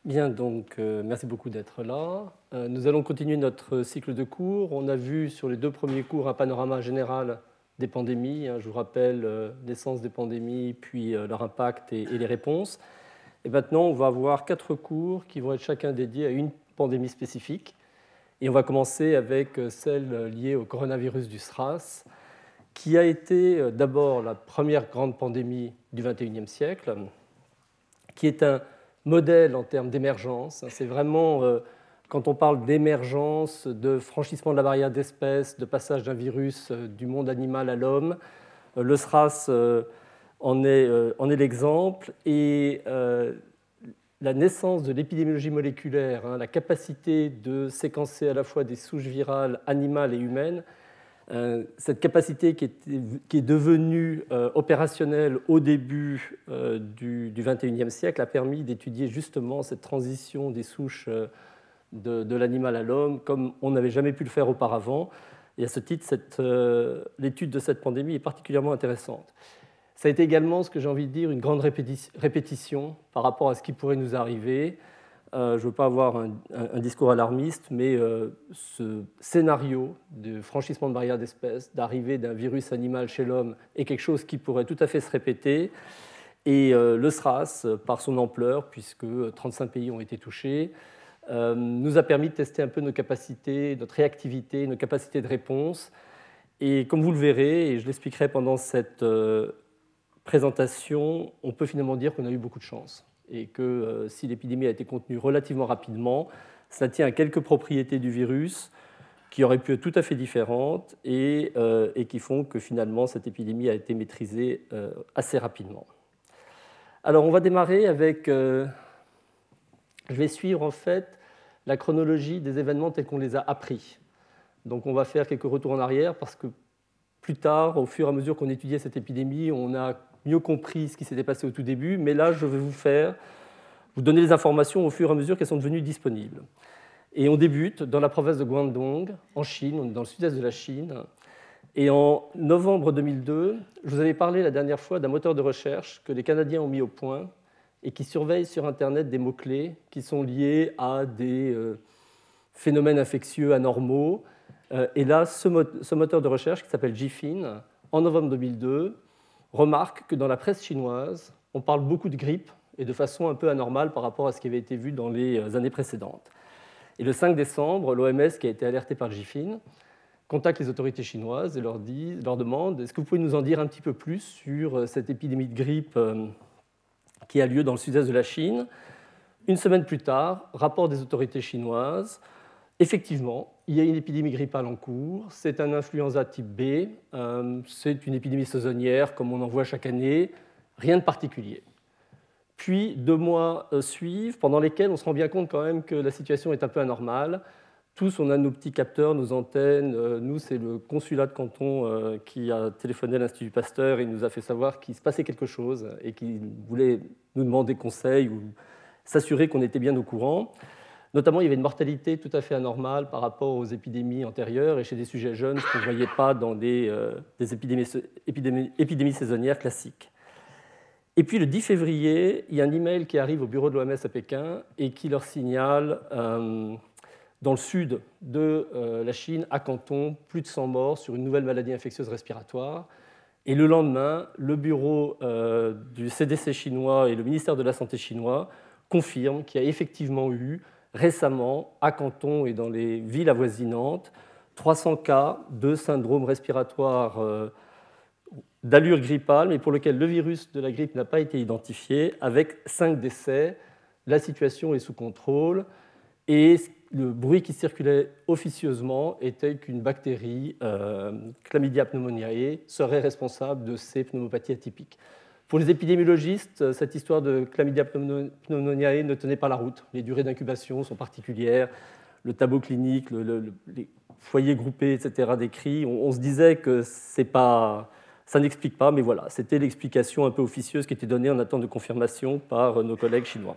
Bien, donc merci beaucoup d'être là. Nous allons continuer notre cycle de cours. On a vu sur les deux premiers cours un panorama général des pandémies. Je vous rappelle l'essence des pandémies, puis leur impact et les réponses. Et maintenant, on va avoir 4 cours qui vont être chacun dédiés à une pandémie spécifique. Et on va commencer avec celle liée au coronavirus du SRAS, qui a été d'abord la première grande pandémie du XXIe siècle, qui est un modèle en termes d'émergence. C'est vraiment, quand on parle d'émergence, de franchissement de la barrière d'espèces, de passage d'un virus du monde animal à l'homme, le SRAS en est l'exemple. Et la naissance de l'épidémiologie moléculaire, la capacité de séquencer à la fois des souches virales animales et humaines, cette capacité qui est devenue opérationnelle au début du XXIe siècle a permis d'étudier justement cette transition des souches de l'animal à l'homme comme on n'avait jamais pu le faire auparavant. Et à ce titre, l'étude de cette pandémie est particulièrement intéressante. Ça a été également, ce que j'ai envie de dire, une grande répétition par rapport à ce qui pourrait nous arriver. Je ne veux pas avoir un discours alarmiste, mais ce scénario de franchissement de barrières d'espèces, d'arrivée d'un virus animal chez l'homme, est quelque chose qui pourrait tout à fait se répéter. Et le SRAS, par son ampleur, puisque 35 pays ont été touchés, nous a permis de tester un peu nos capacités, notre réactivité, nos capacités de réponse. Et comme vous le verrez, et je l'expliquerai pendant cette présentation, on peut finalement dire qu'on a eu beaucoup de chance. Et que si l'épidémie a été contenue relativement rapidement, ça tient à quelques propriétés du virus qui auraient pu être tout à fait différentes et qui font que finalement cette épidémie a été maîtrisée assez rapidement. Alors on va démarrer avec... je vais suivre en fait la chronologie des événements tels qu'on les a appris. Donc on va faire quelques retours en arrière parce que plus tard, au fur et à mesure qu'on étudiait cette épidémie, on a mieux compris ce qui s'était passé au tout début, mais là, je vais vous donner les informations au fur et à mesure qu'elles sont devenues disponibles. Et on débute dans la province de Guangdong, en Chine, on est dans le sud-est de la Chine. Et en novembre 2002, je vous avais parlé la dernière fois d'un moteur de recherche que les Canadiens ont mis au point et qui surveille sur Internet des mots-clés qui sont liés à des phénomènes infectieux anormaux. Et là, ce moteur de recherche qui s'appelle GFIN, en novembre 2002, remarque que dans la presse chinoise, on parle beaucoup de grippe et de façon un peu anormale par rapport à ce qui avait été vu dans les années précédentes. Et le 5 décembre, l'OMS, qui a été alertée par GFIN, contacte les autorités chinoises et leur demande « Est-ce que vous pouvez nous en dire un petit peu plus sur cette épidémie de grippe qui a lieu dans le sud-est de la Chine ?» Une semaine plus tard, rapport des autorités chinoises, effectivement, il y a une épidémie grippale en cours, c'est un influenza type B, c'est une épidémie saisonnière comme on en voit chaque année, rien de particulier. Puis 2 mois suivent, pendant lesquels on se rend bien compte quand même que la situation est un peu anormale. Tous, on a nos petits capteurs, nos antennes. Nous, c'est le consulat de canton qui a téléphoné à l'Institut Pasteur et nous a fait savoir qu'il se passait quelque chose et qu'il voulait nous demander conseil ou s'assurer qu'on était bien au courant. Notamment, il y avait une mortalité tout à fait anormale par rapport aux épidémies antérieures et chez des sujets jeunes, ce qu'on ne voyait pas dans des épidémies saisonnières classiques. Et puis, le 10 février, il y a un email qui arrive au bureau de l'OMS à Pékin et qui leur signale, dans le sud de la Chine, à Canton, plus de 100 morts sur une nouvelle maladie infectieuse respiratoire. Et le lendemain, le bureau du CDC chinois et le ministère de la Santé chinois confirment qu'il y a effectivement eu récemment, à Canton et dans les villes avoisinantes, 300 cas de syndrome respiratoire d'allure grippale, mais pour lequel le virus de la grippe n'a pas été identifié, avec 5 décès. La situation est sous contrôle et le bruit qui circulait officieusement était qu'une bactérie, Chlamydia pneumoniae, serait responsable de ces pneumopathies atypiques. Pour les épidémiologistes, cette histoire de Chlamydia pneumoniae ne tenait pas la route. Les durées d'incubation sont particulières, le tableau clinique, les foyers groupés, etc. décrits. On se disait que ça n'explique pas, mais voilà, c'était l'explication un peu officieuse qui était donnée en attente de confirmation par nos collègues chinois.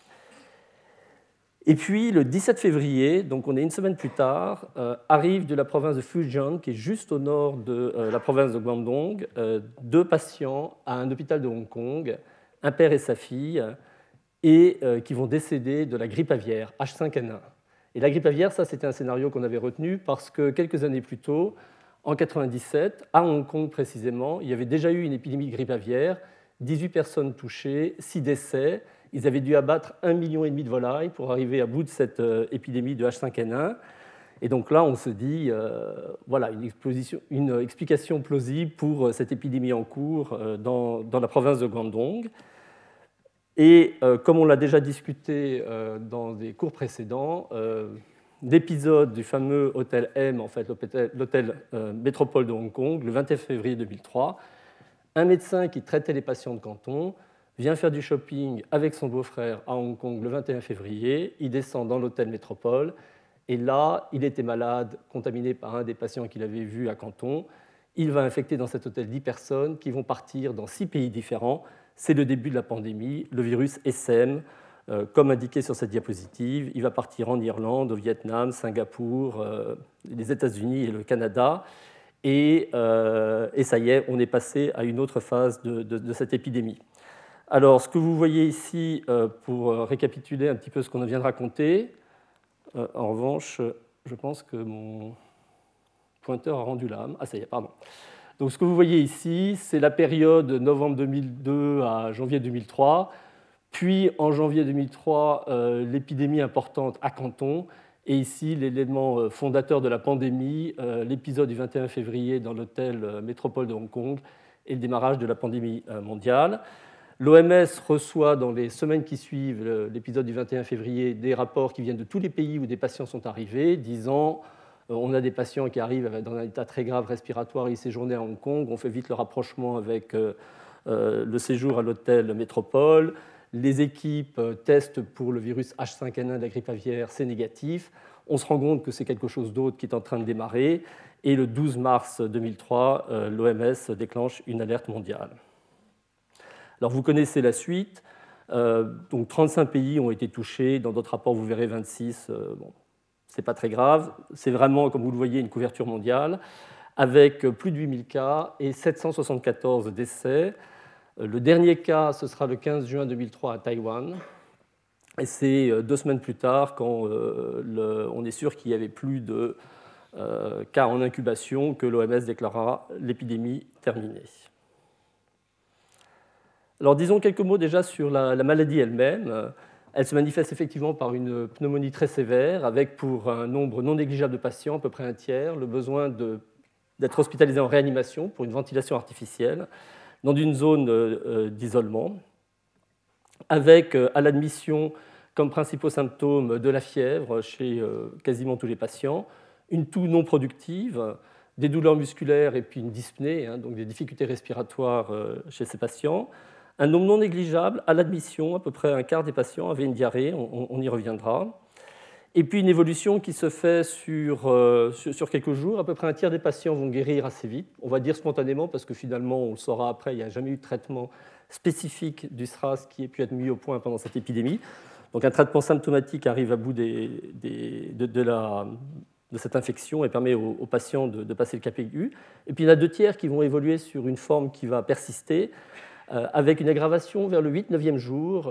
Et puis, le 17 février, donc on est une semaine plus tard, arrivent de la province de Fujian, qui est juste au nord de la province de Guangdong, 2 patients à un hôpital de Hong Kong, un père et sa fille, et qui vont décéder de la grippe aviaire, H5N1. Et la grippe aviaire, ça c'était un scénario qu'on avait retenu parce que quelques années plus tôt, en 1997, à Hong Kong précisément, il y avait déjà eu une épidémie de grippe aviaire, 18 personnes touchées, 6 décès. Ils avaient dû abattre 1,5 million de volailles pour arriver à bout de cette épidémie de H5N1. Et donc là, on se dit, voilà, une explication plausible pour cette épidémie en cours dans la province de Guangdong. Et comme on l'a déjà discuté dans des cours précédents, l'épisode du fameux hôtel M, en fait, l'hôtel Métropole de Hong Kong, le 21 février 2003, un médecin qui traitait les patients de Canton vient faire du shopping avec son beau-frère à Hong Kong le 21 février, il descend dans l'hôtel Métropole, et là, il était malade, contaminé par un des patients qu'il avait vu à Canton. Il va infecter dans cet hôtel 10 personnes qui vont partir dans 6 pays différents. C'est le début de la pandémie, le virus SM, comme indiqué sur cette diapositive. Il va partir en Irlande, au Vietnam, Singapour, les États-Unis et le Canada. Et ça y est, on est passé à une autre phase de cette épidémie. Alors, ce que vous voyez ici, pour récapituler un petit peu ce qu'on vient de raconter, en revanche, je pense que mon pointeur a rendu l'âme. Ah, ça y est, pardon. Donc, ce que vous voyez ici, c'est la période de novembre 2002 à janvier 2003. Puis, en janvier 2003, l'épidémie importante à Canton. Et ici, l'élément fondateur de la pandémie, l'épisode du 21 février dans l'hôtel Métropole de Hong Kong et le démarrage de la pandémie mondiale. L'OMS reçoit dans les semaines qui suivent l'épisode du 21 février des rapports qui viennent de tous les pays où des patients sont arrivés, disant on a des patients qui arrivent dans un état très grave respiratoire, ils séjournaient à Hong Kong, on fait vite le rapprochement avec le séjour à l'hôtel Métropole, les équipes testent pour le virus H5N1 de la grippe aviaire, c'est négatif, on se rend compte que c'est quelque chose d'autre qui est en train de démarrer, et le 12 mars 2003, l'OMS déclenche une alerte mondiale. Alors vous connaissez la suite, donc 35 pays ont été touchés, dans d'autres rapports vous verrez 26, bon, c'est pas très grave, c'est vraiment, comme vous le voyez, une couverture mondiale, avec plus de 8000 cas et 774 décès. Le dernier cas, ce sera le 15 juin 2003 à Taïwan, et c'est 2 semaines plus tard, quand on est sûr qu'il n'y avait plus de cas en incubation, que l'OMS déclarera l'épidémie terminée. Alors disons quelques mots déjà sur la maladie elle-même. Elle se manifeste effectivement par une pneumonie très sévère, avec pour un nombre non négligeable de patients, à peu près un tiers, le besoin d'être hospitalisé en réanimation pour une ventilation artificielle dans une zone d'isolement, avec à l'admission comme principaux symptômes de la fièvre chez quasiment tous les patients, une toux non productive, des douleurs musculaires et puis une dyspnée, donc des difficultés respiratoires chez ces patients. Un nombre non négligeable, à l'admission, à peu près un quart des patients avaient une diarrhée, on y reviendra. Et puis une évolution qui se fait sur quelques jours, à peu près un tiers des patients vont guérir assez vite, on va dire spontanément, parce que finalement, on le saura après, il n'y a jamais eu de traitement spécifique du SRAS qui ait pu être mis au point pendant cette épidémie. Donc un traitement symptomatique arrive à bout de cette infection et permet aux patients de passer le cap aigu. Et puis il y en a 2 tiers qui vont évoluer sur une forme qui va persister, avec une aggravation vers le 8-9e jour,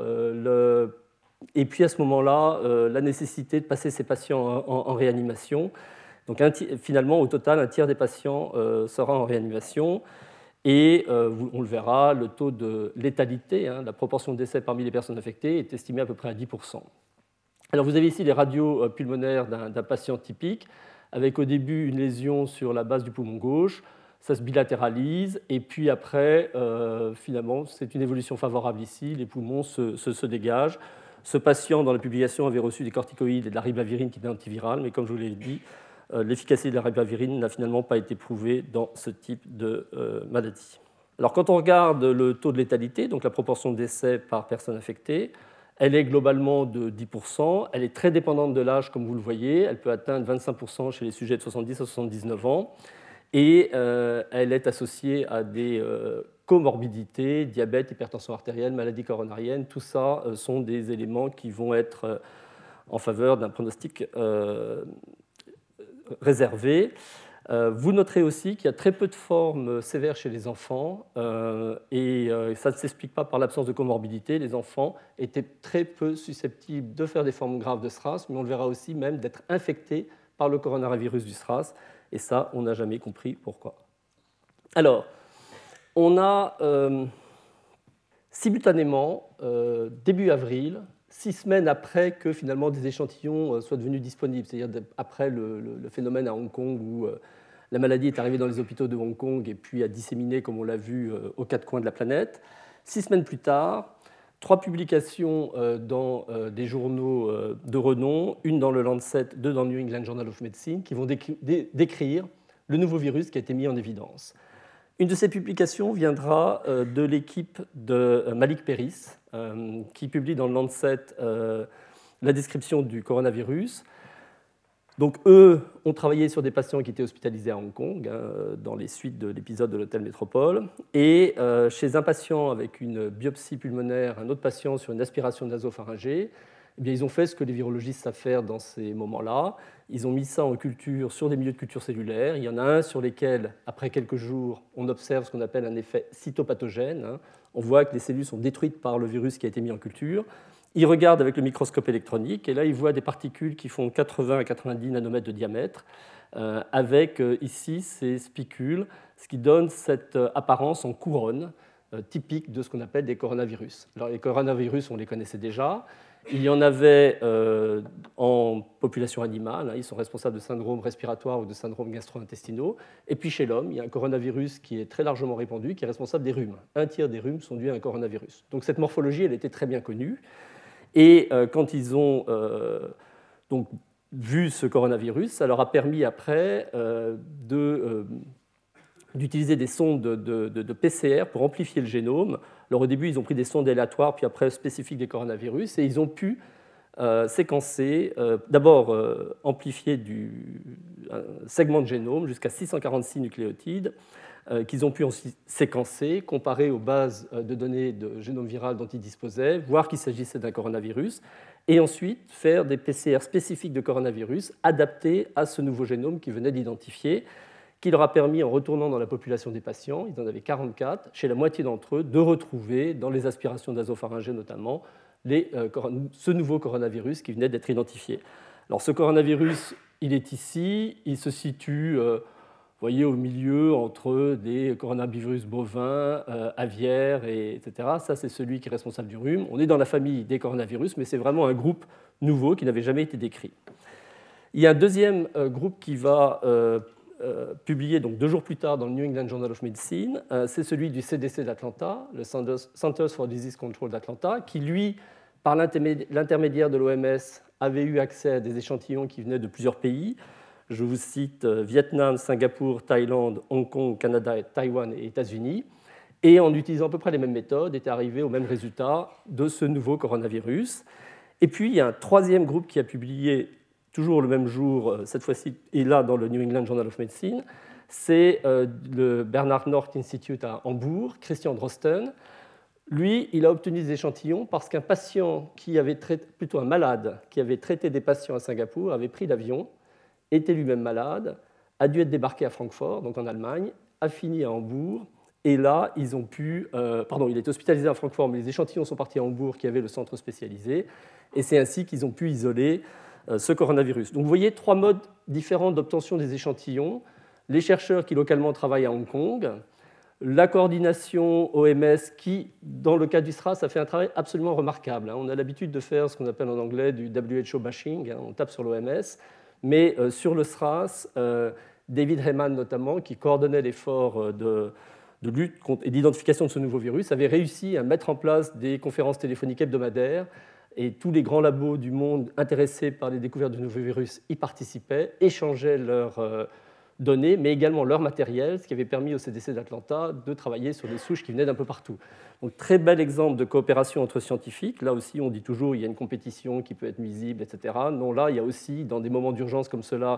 et puis à ce moment-là, la nécessité de passer ces patients en réanimation. Donc finalement, au total, un tiers des patients sera en réanimation, et on le verra, le taux de létalité, la proportion de décès parmi les personnes affectées, est estimé à peu près à 10%. Alors vous avez ici les radios pulmonaires d'un patient typique, avec au début une lésion sur la base du poumon gauche, ça se bilatéralise, et puis après, finalement, c'est une évolution favorable ici, les poumons se dégagent. Ce patient, dans la publication, avait reçu des corticoïdes et de la ribavirine qui était antivirale, mais comme je vous l'ai dit, l'efficacité de la ribavirine n'a finalement pas été prouvée dans ce type de maladie. Alors quand on regarde le taux de létalité, donc la proportion de décès par personne infectée, elle est globalement de 10%, elle est très dépendante de l'âge, comme vous le voyez, elle peut atteindre 25% chez les sujets de 70 à 79 ans, et elle est associée à des comorbidités, diabète, hypertension artérielle, maladie coronarienne. Tout ça sont des éléments qui vont être en faveur d'un pronostic réservé. Vous noterez aussi qu'il y a très peu de formes sévères chez les enfants, et ça ne s'explique pas par l'absence de comorbidité. Les enfants étaient très peu susceptibles de faire des formes graves de SRAS, mais on le verra aussi même d'être infectés par le coronavirus du SRAS, et ça, on n'a jamais compris pourquoi. Alors, on a simultanément, début avril, 6 semaines après que finalement des échantillons soient devenus disponibles, c'est-à-dire après le phénomène à Hong Kong où la maladie est arrivée dans les hôpitaux de Hong Kong et puis a disséminé, comme on l'a vu, aux 4 coins de la planète. 6 semaines plus tard, 3 publications dans des journaux de renom, une dans le Lancet, 2 dans le New England Journal of Medicine, qui vont décrire le nouveau virus qui a été mis en évidence. Une de ces publications viendra de l'équipe de Malik Peris, qui publie dans le Lancet la description du coronavirus. Donc, eux ont travaillé sur des patients qui étaient hospitalisés à Hong Kong, dans les suites de l'épisode de l'hôtel Métropole. Et chez un patient avec une biopsie pulmonaire, un autre patient sur une aspiration nasopharyngée, eh bien, ils ont fait ce que les virologistes savent faire dans ces moments-là. Ils ont mis ça en culture sur des milieux de culture cellulaire. Il y en a un sur lesquels, après quelques jours, on observe ce qu'on appelle un effet cytopathogène. On voit que les cellules sont détruites par le virus qui a été mis en culture. Ils regardent avec le microscope électronique, et là, ils voient des particules qui font 80 à 90 nanomètres de diamètre, avec ici ces spicules, ce qui donne cette apparence en couronne typique de ce qu'on appelle des coronavirus. Alors, les coronavirus, on les connaissait déjà. Il y en avait en population animale, ils sont responsables de syndromes respiratoires ou de syndromes gastro-intestinaux. Et puis chez l'homme, il y a un coronavirus qui est très largement répandu, qui est responsable des rhumes. Un tiers des rhumes sont dus à un coronavirus. Donc cette morphologie, elle était très bien connue. Et quand ils ont donc vu ce coronavirus, ça leur a permis après d'utiliser des sondes de PCR pour amplifier le génome. Alors au début, ils ont pris des sondes aléatoires, puis après spécifiques des coronavirus, et ils ont pu séquencer, d'abord amplifier un segment de génome jusqu'à 646 nucléotides, qu'ils ont pu ensuite séquencer, comparer aux bases de données de génome viral dont ils disposaient, voir qu'il s'agissait d'un coronavirus, et ensuite faire des PCR spécifiques de coronavirus adaptés à ce nouveau génome qu'ils venaient d'identifier, qui leur a permis, en retournant dans la population des patients, ils en avaient 44, chez la moitié d'entre eux, de retrouver, dans les aspirations nasopharyngées notamment, ce nouveau coronavirus qui venait d'être identifié. Alors ce coronavirus, il est ici, il se situe voyez, au milieu entre des coronavirus bovins, aviaires, etc. Ça, c'est celui qui est responsable du rhume. On est dans la famille des coronavirus, mais c'est vraiment un groupe nouveau qui n'avait jamais été décrit. Il y a un deuxième groupe qui va publié donc 2 jours plus tard dans le New England Journal of Medicine, c'est celui du CDC d'Atlanta, le Centers for Disease Control d'Atlanta, qui, lui, par l'intermédiaire de l'OMS, avait eu accès à des échantillons qui venaient de plusieurs pays. Je vous cite Vietnam, Singapour, Thaïlande, Hong Kong, Canada, Taïwan et États-Unis. Et en utilisant à peu près les mêmes méthodes, était arrivé au même résultat de ce nouveau coronavirus. Et puis, il y a un troisième groupe qui a publié toujours le même jour, cette fois-ci, et là dans le New England Journal of Medicine, c'est le Bernard North Institute à Hambourg, Christian Drosten. Lui, il a obtenu des échantillons parce qu'un patient qui avait traité, plutôt un malade qui avait traité des patients à Singapour, avait pris l'avion, était lui-même malade, a dû être débarqué à Francfort, donc en Allemagne, a fini à Hambourg, et là, ils ont pu... il est hospitalisé à Francfort, mais les échantillons sont partis à Hambourg, qui avait le centre spécialisé, et c'est ainsi qu'ils ont pu isoler ce coronavirus. Donc vous voyez 3 modes différents d'obtention des échantillons. Les chercheurs qui localement travaillent à Hong Kong, la coordination OMS qui, dans le cas du SRAS, a fait un travail absolument remarquable. On a l'habitude de faire ce qu'on appelle en anglais du WHO bashing, on tape sur l'OMS, mais sur le SRAS, David Heyman notamment, qui coordonnait l'effort de lutte et d'identification de ce nouveau virus, avait réussi à mettre en place des conférences téléphoniques hebdomadaires, et tous les grands labos du monde intéressés par les découvertes de nouveaux virus y participaient, échangeaient leurs données, mais également leur matériel, ce qui avait permis au CDC d'Atlanta de travailler sur des souches qui venaient d'un peu partout. Donc très bel exemple de coopération entre scientifiques. Là aussi, on dit toujours qu'il y a une compétition qui peut être nuisible, etc. Non, là, il y a aussi, dans des moments d'urgence comme cela,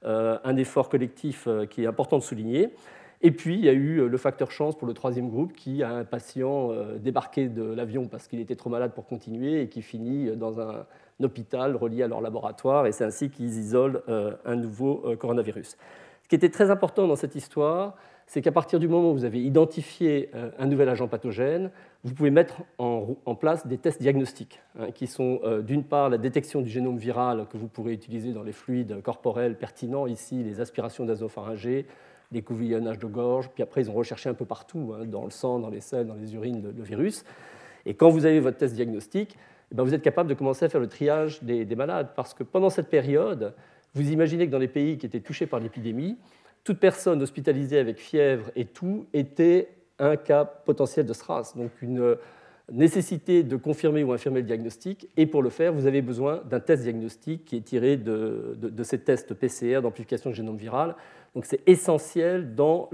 un effort collectif qui est important de souligner. Et puis, il y a eu le facteur chance pour le troisième groupe qui a un patient débarqué de l'avion parce qu'il était trop malade pour continuer et qui finit dans un hôpital relié à leur laboratoire. Et c'est ainsi qu'ils isolent un nouveau coronavirus. Ce Ce qui était très important dans cette histoire, c'est qu'à partir du moment où vous avez identifié un nouvel agent pathogène, vous pouvez mettre en place des tests diagnostiques, qui sont d'une part la détection du génome viral que vous pourrez utiliser dans les fluides corporels pertinents, ici les aspirations nasopharyngées, les couvillonnages de gorge, puis après ils ont recherché un peu partout, dans le sang, dans les selles, dans les urines, le virus. Et quand vous avez votre test diagnostique, vous êtes capable de commencer à faire le triage des malades, parce que pendant cette période, vous imaginez que dans les pays qui étaient touchés par l'épidémie, toute personne hospitalisée avec fièvre et tout était un cas potentiel de SRAS, donc une nécessité de confirmer ou infirmer le diagnostic, et pour le faire, vous avez besoin d'un test diagnostique qui est tiré de ces tests PCR d'amplification du génome viral. Donc c'est essentiel dans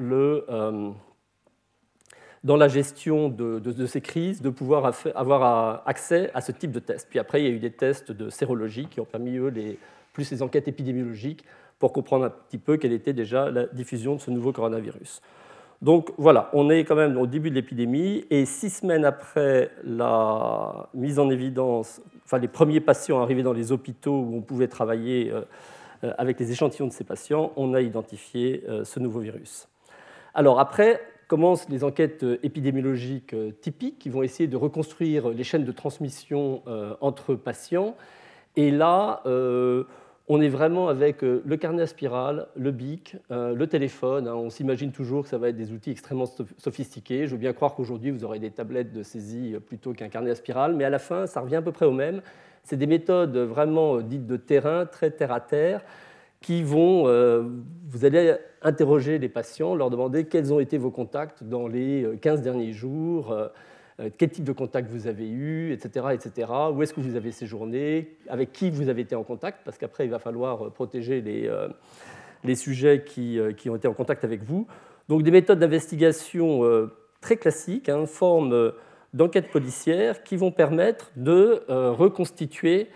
la gestion de ces crises, de pouvoir avoir accès à ce type de test. Puis après, il y a eu des tests de sérologie qui ont permis, eux, plus les enquêtes épidémiologiques pour comprendre un petit peu quelle était déjà la diffusion de ce nouveau coronavirus. Donc voilà, on est quand même au début de l'épidémie, et 6 semaines après la mise en évidence, enfin les premiers patients arrivés dans les hôpitaux où on pouvait travailler avec les échantillons de ces patients, on a identifié ce nouveau virus. Alors après commencent les enquêtes épidémiologiques typiques qui vont essayer de reconstruire les chaînes de transmission entre patients, et là, on est vraiment avec le carnet à spirale, le BIC, le téléphone. On s'imagine toujours que ça va être des outils extrêmement sophistiqués. Je veux bien croire qu'aujourd'hui, vous aurez des tablettes de saisie plutôt qu'un carnet à spirale, mais à la fin, ça revient à peu près au même. C'est des méthodes vraiment dites de terrain, très terre-à-terre, qui vont... vous allez interroger les patients, leur demander quels ont été vos contacts dans les 15 derniers jours, quel type de contact vous avez eu, etc., etc. Où est-ce que vous avez séjourné, avec qui vous avez été en contact, parce qu'après, il va falloir protéger les sujets qui ont été en contact avec vous. Donc des méthodes d'investigation très classiques, forme d'enquête policière, qui vont permettre de reconstituer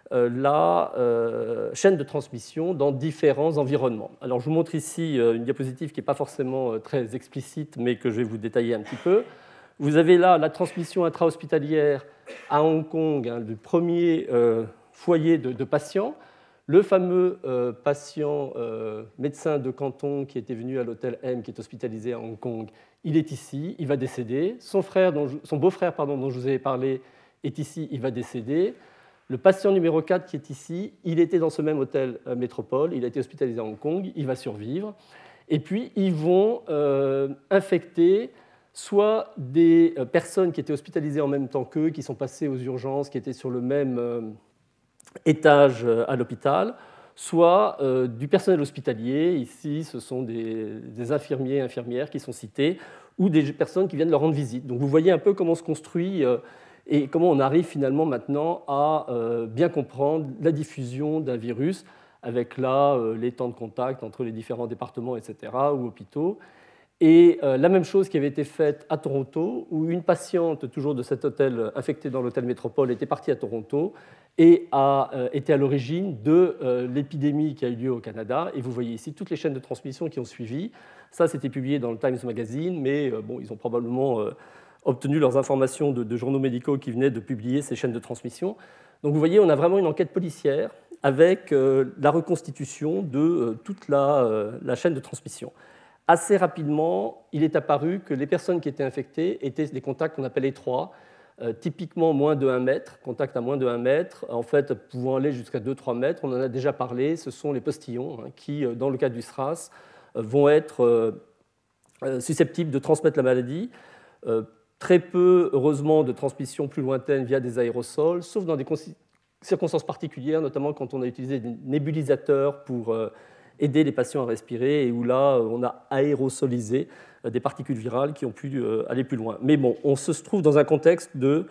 la chaîne de transmission dans différents environnements. Alors je vous montre ici une diapositive qui n'est pas forcément très explicite, mais que je vais vous détailler un petit peu. Vous avez là la transmission intra-hospitalière à Hong Kong, du premier foyer de patients. Le fameux patient médecin de Canton qui était venu à l'hôtel M, qui est hospitalisé à Hong Kong, il est ici, il va décéder. Son beau-frère dont je vous avais parlé est ici, il va décéder. Le patient numéro 4 qui est ici, il était dans ce même hôtel métropole, il a été hospitalisé à Hong Kong, il va survivre. Et puis, ils vont infecter soit des personnes qui étaient hospitalisées en même temps qu'eux, qui sont passées aux urgences, qui étaient sur le même étage à l'hôpital, soit du personnel hospitalier. Ici, ce sont des infirmiers et infirmières qui sont cités, ou des personnes qui viennent leur rendre visite. Donc vous voyez un peu comment on se construit et comment on arrive finalement maintenant à bien comprendre la diffusion d'un virus, avec là les temps de contact entre les différents départements, etc., ou hôpitaux. Et la même chose qui avait été faite à Toronto, où une patiente, toujours de cet hôtel infectée dans l'hôtel Métropole, était partie à Toronto et a été à l'origine de l'épidémie qui a eu lieu au Canada. Et vous voyez ici toutes les chaînes de transmission qui ont suivi. Ça, c'était publié dans le Times Magazine, mais ils ont probablement obtenu leurs informations de journaux médicaux qui venaient de publier ces chaînes de transmission. Donc vous voyez, on a vraiment une enquête policière avec la reconstitution de toute la chaîne de transmission. Assez rapidement, il est apparu que les personnes qui étaient infectées étaient des contacts qu'on appelle étroits, typiquement moins de 1 mètre, contacts à moins de 1 mètre, en fait pouvant aller jusqu'à 2-3 mètres. On en a déjà parlé, ce sont les postillons qui, dans le cas du SRAS, vont être susceptibles de transmettre la maladie. Très peu, heureusement, de transmission plus lointaine via des aérosols, sauf dans des circonstances particulières, notamment quand on a utilisé des nébulisateurs pour aider les patients à respirer, et où là, on a aérosolisé des particules virales qui ont pu aller plus loin. Mais bon, on se trouve dans un contexte de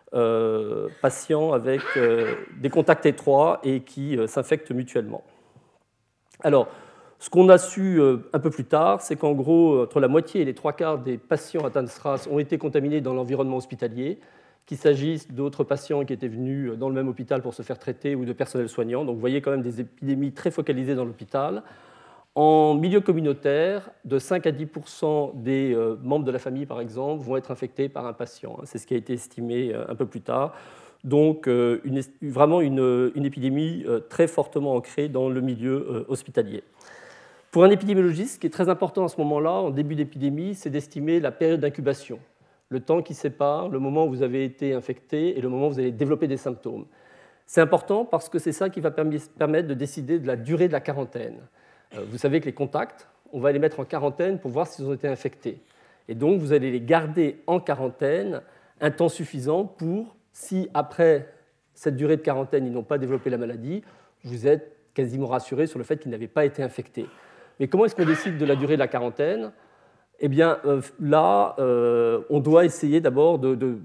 patients avec des contacts étroits et qui s'infectent mutuellement. Alors, ce qu'on a su un peu plus tard, c'est qu'en gros, entre la moitié et les 3/4 des patients atteints de SRAS ont été contaminés dans l'environnement hospitalier, qu'il s'agisse d'autres patients qui étaient venus dans le même hôpital pour se faire traiter ou de personnel soignant. Donc vous voyez quand même des épidémies très focalisées dans l'hôpital. En milieu communautaire, de 5 à 10% des membres de la famille, par exemple, vont être infectés par un patient. C'est ce qui a été estimé un peu plus tard. Donc vraiment une épidémie très fortement ancrée dans le milieu hospitalier. Pour un épidémiologiste, ce qui est très important à ce moment-là, en début d'épidémie, c'est d'estimer la période d'incubation, le temps qui sépare le moment où vous avez été infecté et le moment où vous allez développer des symptômes. C'est important parce que c'est ça qui va permettre de décider de la durée de la quarantaine. Vous savez que les contacts, on va les mettre en quarantaine pour voir s'ils ont été infectés. Et donc, vous allez les garder en quarantaine un temps suffisant pour, si après cette durée de quarantaine, ils n'ont pas développé la maladie, vous êtes quasiment rassuré sur le fait qu'ils n'avaient pas été infectés. Mais comment est-ce qu'on décide de la durée de la quarantaine ? Eh bien, là, on doit essayer d'abord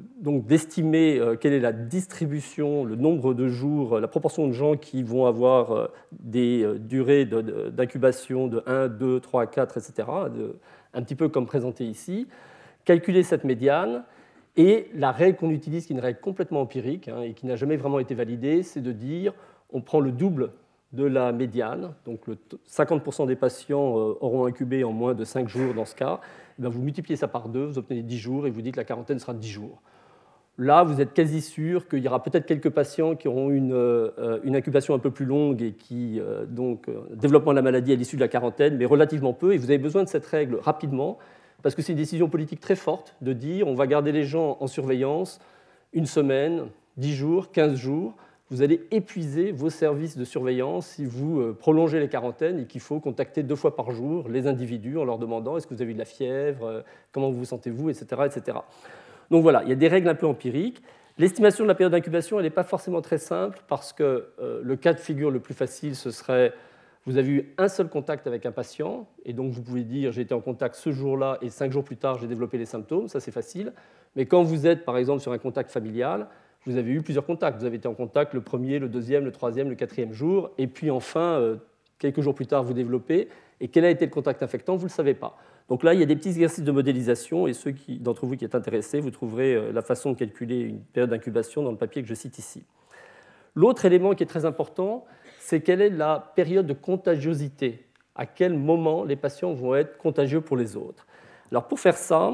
d'estimer quelle est la distribution, le nombre de jours, la proportion de gens qui vont avoir des durées d'incubation de 1, 2, 3, 4, etc., un petit peu comme présenté ici, calculer cette médiane, et la règle qu'on utilise, qui est une règle complètement empirique et qui n'a jamais vraiment été validée, c'est de dire on prend le double de la médiane, donc 50% des patients auront incubé en moins de 5 jours dans ce cas, et bien vous multipliez ça par 2, vous obtenez 10 jours et vous dites que la quarantaine sera de 10 jours. Là, vous êtes quasi sûr qu'il y aura peut-être quelques patients qui auront une incubation un peu plus longue et qui, développement de la maladie à l'issue de la quarantaine, mais relativement peu, et vous avez besoin de cette règle rapidement, parce que c'est une décision politique très forte de dire on va garder les gens en surveillance une semaine, 10 jours, 15 jours, vous allez épuiser vos services de surveillance si vous prolongez les quarantaines et qu'il faut contacter 2 fois par jour les individus en leur demandant est-ce que vous avez eu de la fièvre, comment vous sentez-vous, etc., etc. Donc voilà, il y a des règles un peu empiriques. L'estimation de la période d'incubation, elle n'est pas forcément très simple parce que le cas de figure le plus facile, ce serait vous avez eu un seul contact avec un patient et donc vous pouvez dire j'ai été en contact ce jour-là et 5 jours plus tard j'ai développé les symptômes, ça c'est facile. Mais quand vous êtes par exemple sur un contact familial, vous avez eu plusieurs contacts. Vous avez été en contact le premier, le deuxième, le troisième, le quatrième jour, et puis enfin, quelques jours plus tard, vous développez. Et quel a été le contact infectant, vous ne le savez pas. Donc là, il y a des petits exercices de modélisation, et ceux d'entre vous qui êtes intéressés, vous trouverez la façon de calculer une période d'incubation dans le papier que je cite ici. L'autre élément qui est très important, c'est quelle est la période de contagiosité. À quel moment les patients vont être contagieux pour les autres. Alors pour faire ça,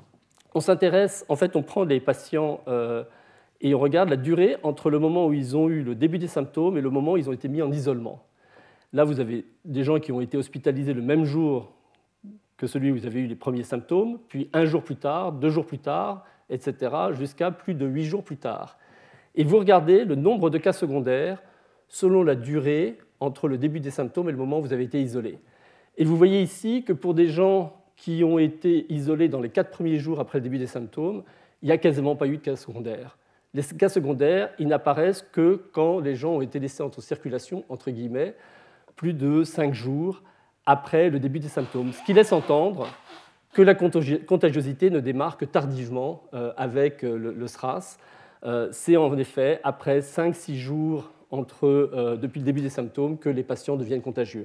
on s'intéresse, en fait, on prend les patients et on regarde la durée entre le moment où ils ont eu le début des symptômes et le moment où ils ont été mis en isolement. Là, vous avez des gens qui ont été hospitalisés le même jour que celui où vous avez eu les premiers symptômes, puis 1 jour plus tard, 2 jours plus tard, etc., jusqu'à plus de 8 jours plus tard. Et vous regardez le nombre de cas secondaires selon la durée entre le début des symptômes et le moment où vous avez été isolé. Et vous voyez ici que pour des gens qui ont été isolés dans les 4 premiers jours après le début des symptômes, il n'y a quasiment pas eu de cas secondaires. Les cas secondaires, ils n'apparaissent que quand les gens ont été laissés en circulation, entre guillemets, plus de 5 jours après le début des symptômes. Ce qui laisse entendre que la contagiosité ne démarre que tardivement avec le SRAS. C'est en effet après 5-6 jours depuis le début des symptômes que les patients deviennent contagieux.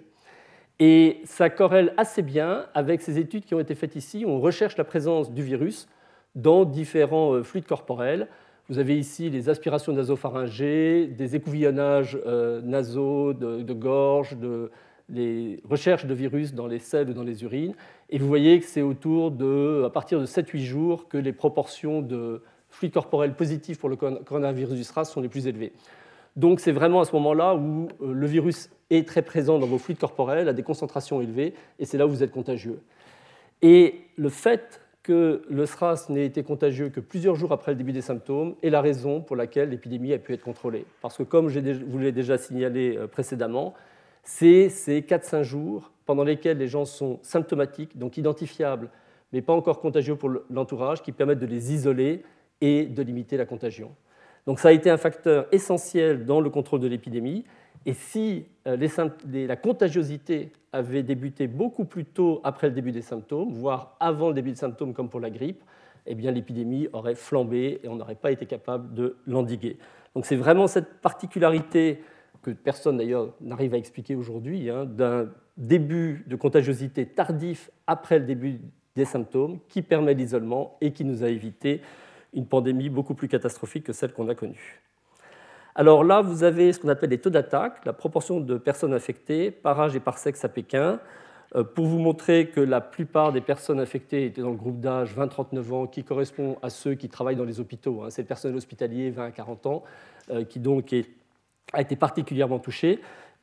Et ça corrèle assez bien avec ces études qui ont été faites ici, où on recherche la présence du virus dans différents fluides corporels. Vous avez ici les aspirations nasopharyngées, des écouvillonnages nasaux, de gorge, les recherches de virus dans les selles ou dans les urines. Et vous voyez que c'est à partir de 7-8 jours que les proportions de fluides corporels positifs pour le coronavirus du SRAS sont les plus élevées. Donc c'est vraiment à ce moment-là où le virus est très présent dans vos fluides corporels à des concentrations élevées, et c'est là où vous êtes contagieux. Et le fait que le SRAS n'ait été contagieux que plusieurs jours après le début des symptômes est la raison pour laquelle l'épidémie a pu être contrôlée. Parce que, comme je vous l'ai déjà signalé précédemment, c'est ces 4-5 jours pendant lesquels les gens sont symptomatiques, donc identifiables, mais pas encore contagieux pour l'entourage, qui permettent de les isoler et de limiter la contagion. Donc ça a été un facteur essentiel dans le contrôle de l'épidémie. Et si la contagiosité avait débuté beaucoup plus tôt après le début des symptômes, voire avant le début des symptômes comme pour la grippe, eh bien l'épidémie aurait flambé et on n'aurait pas été capable de l'endiguer. Donc c'est vraiment cette particularité que personne d'ailleurs n'arrive à expliquer aujourd'hui, d'un début de contagiosité tardif après le début des symptômes qui permet l'isolement et qui nous a évité une pandémie beaucoup plus catastrophique que celle qu'on a connue. Alors là, vous avez ce qu'on appelle les taux d'attaque, la proportion de personnes infectées par âge et par sexe à Pékin, pour vous montrer que la plupart des personnes infectées étaient dans le groupe d'âge 20-39 ans, qui correspond à ceux qui travaillent dans les hôpitaux. C'est le personnel hospitalier 20 à 40 ans, qui donc a été particulièrement touché.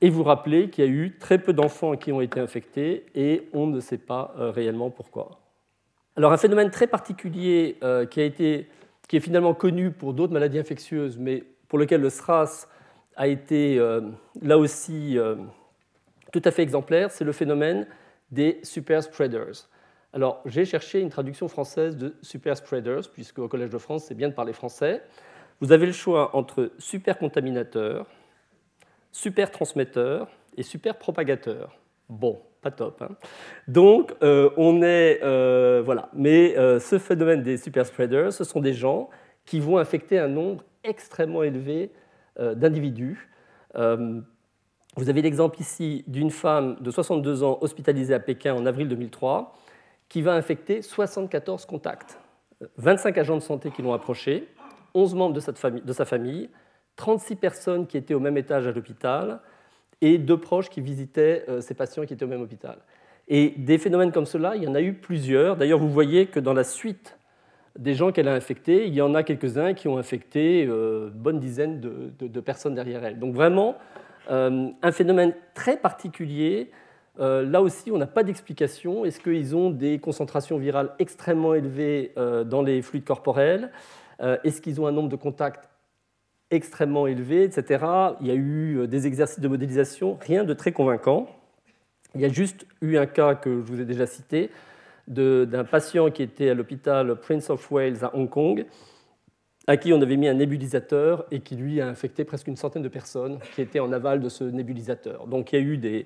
Et vous rappelez qu'il y a eu très peu d'enfants qui ont été infectés et on ne sait pas réellement pourquoi. Alors un phénomène très particulier qui est finalement connu pour d'autres maladies infectieuses, mais pour lequel le SRAS a été là aussi tout à fait exemplaire, c'est le phénomène des super spreaders. Alors j'ai cherché une traduction française de super spreaders, puisque au Collège de France, c'est bien de parler français. Vous avez le choix entre super contaminateur, super transmetteur et super propagateur. Bon, pas top. Hein. Donc, voilà. Mais ce phénomène des super spreaders, ce sont des gens qui vont infecter un nombre extrêmement élevé d'individus. Vous avez l'exemple ici d'une femme de 62 ans hospitalisée à Pékin en avril 2003 qui va infecter 74 contacts. 25 agents de santé qui l'ont approché, 11 membres de sa famille, 36 personnes qui étaient au même étage à l'hôpital et 2 proches qui visitaient ces patients qui étaient au même hôpital. Et des phénomènes comme cela, il y en a eu plusieurs. D'ailleurs, vous voyez que dans la suite des gens qu'elle a infectés, il y en a quelques-uns qui ont infecté une bonne dizaine de personnes derrière elle. Donc vraiment, un phénomène très particulier. Là aussi, on n'a pas d'explication. Est-ce qu'ils ont des concentrations virales extrêmement élevées dans les fluides corporels? Est-ce qu'ils ont un nombre de contacts extrêmement élevé, etc. Il y a eu des exercices de modélisation, rien de très convaincant. Il y a juste eu un cas que je vous ai déjà cité d'un patient qui était à l'hôpital Prince of Wales à Hong Kong, à qui on avait mis un nébulisateur et qui, lui, a infecté presque une centaine de personnes qui étaient en aval de ce nébulisateur. Donc il y a eu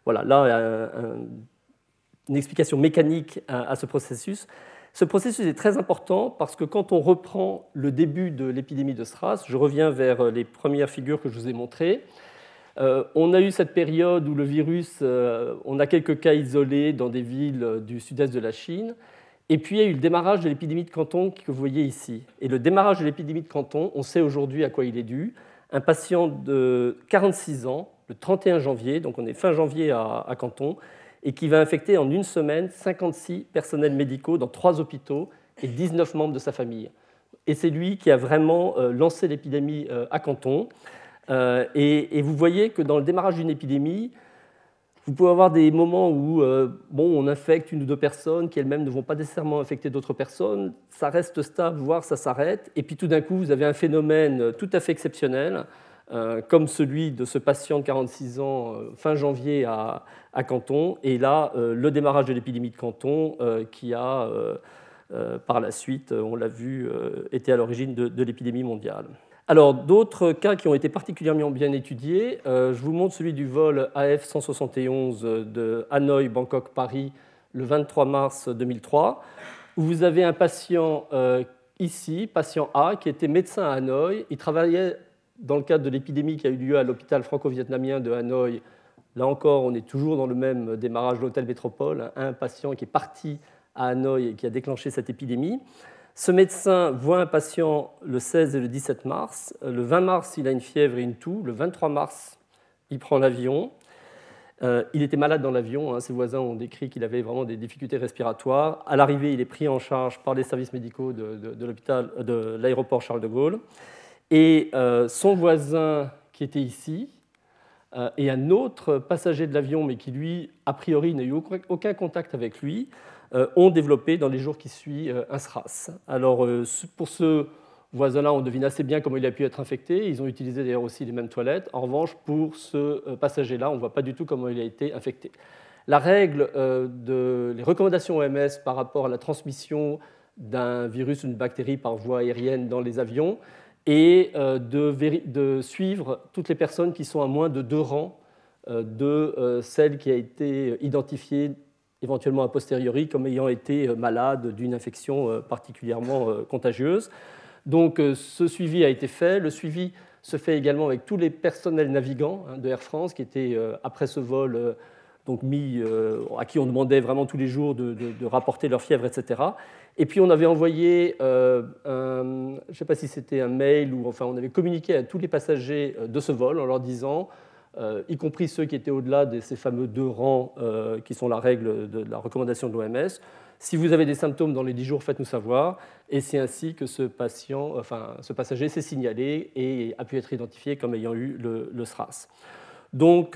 une explication mécanique à ce processus. Ce processus est très important parce que quand on reprend le début de l'épidémie de SRAS, je reviens vers les premières figures que je vous ai montrées, on a eu cette période où le virus, on a quelques cas isolés dans des villes du sud-est de la Chine, et puis il y a eu le démarrage de l'épidémie de Canton que vous voyez ici. Et le démarrage de l'épidémie de Canton, on sait aujourd'hui à quoi il est dû. Un patient de 46 ans, le 31 janvier, donc on est fin janvier à Canton, et qui va infecter en une semaine 56 personnels médicaux dans 3 hôpitaux et 19 membres de sa famille. Et c'est lui qui a vraiment lancé l'épidémie à Canton. Et vous voyez que dans le démarrage d'une épidémie, vous pouvez avoir des moments où on infecte 1 ou 2 personnes qui elles-mêmes ne vont pas nécessairement infecter d'autres personnes, ça reste stable, voire ça s'arrête, et puis tout d'un coup, vous avez un phénomène tout à fait exceptionnel, comme celui de ce patient de 46 ans fin janvier à Canton, et là, le démarrage de l'épidémie de Canton qui a, par la suite, on l'a vu, été à l'origine de l'épidémie mondiale. Alors, d'autres cas qui ont été particulièrement bien étudiés, je vous montre celui du vol AF-171 de Hanoï, Bangkok, Paris, le 23 mars 2003, où vous avez un patient ici, patient A, qui était médecin à Hanoï. Il travaillait dans le cadre de l'épidémie qui a eu lieu à l'hôpital franco-vietnamien de Hanoï. Là encore, on est toujours dans le même démarrage de l'hôtel Métropole, un patient qui est parti à Hanoï et qui a déclenché cette épidémie. Ce médecin voit un patient le 16 et le 17 mars. Le 20 mars, il a une fièvre et une toux. Le 23 mars, il prend l'avion. Il était malade dans l'avion. Ses voisins ont décrit qu'il avait vraiment des difficultés respiratoires. À l'arrivée, il est pris en charge par les services médicaux de l'aéroport Charles de Gaulle. Et son voisin qui était ici et un autre passager de l'avion, mais qui, lui, a priori, n'a eu aucun contact avec lui, ont développé dans les jours qui suivent un SRAS. Alors, pour ce voisin-là, on devine assez bien comment il a pu être infecté. Ils ont utilisé d'ailleurs aussi les mêmes toilettes. En revanche, pour ce passager-là, on ne voit pas du tout comment il a été infecté. La règle les recommandations OMS par rapport à la transmission d'un virus ou d'une bactérie par voie aérienne dans les avions est de suivre toutes les personnes qui sont à moins de 2 rangs de celle qui a été identifiée éventuellement a posteriori comme ayant été malade d'une infection particulièrement contagieuse. Donc ce suivi a été fait. Le suivi se fait également avec tous les personnels navigants de Air France qui étaient, après ce vol, à qui on demandait vraiment tous les jours de rapporter leur fièvre, etc. Et puis on avait envoyé, je ne sais pas si c'était un mail, ou enfin on avait communiqué à tous les passagers de ce vol en leur disant, y compris ceux qui étaient au-delà de ces fameux 2 rangs qui sont la règle de la recommandation de l'OMS. Si vous avez des symptômes dans les 10 jours, faites-nous savoir. Et c'est ainsi que ce passager s'est signalé et a pu être identifié comme ayant eu le SRAS. Donc,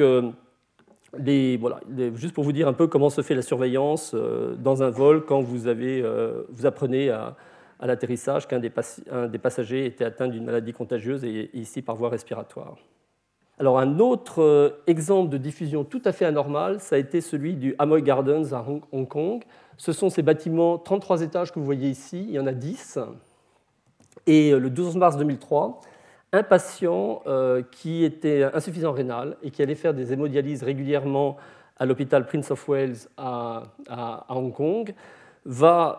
juste pour vous dire un peu comment se fait la surveillance dans un vol quand vous apprenez à l'atterrissage qu'un des passagers était atteint d'une maladie contagieuse et ici par voie respiratoire. Alors un autre exemple de diffusion tout à fait anormale, ça a été celui du Amoy Gardens à Hong Kong. Ce sont ces bâtiments 33 étages que vous voyez ici, il y en a 10. Et le 12 mars 2003, un patient qui était insuffisant rénal et qui allait faire des hémodialyses régulièrement à l'hôpital Prince of Wales à Hong Kong va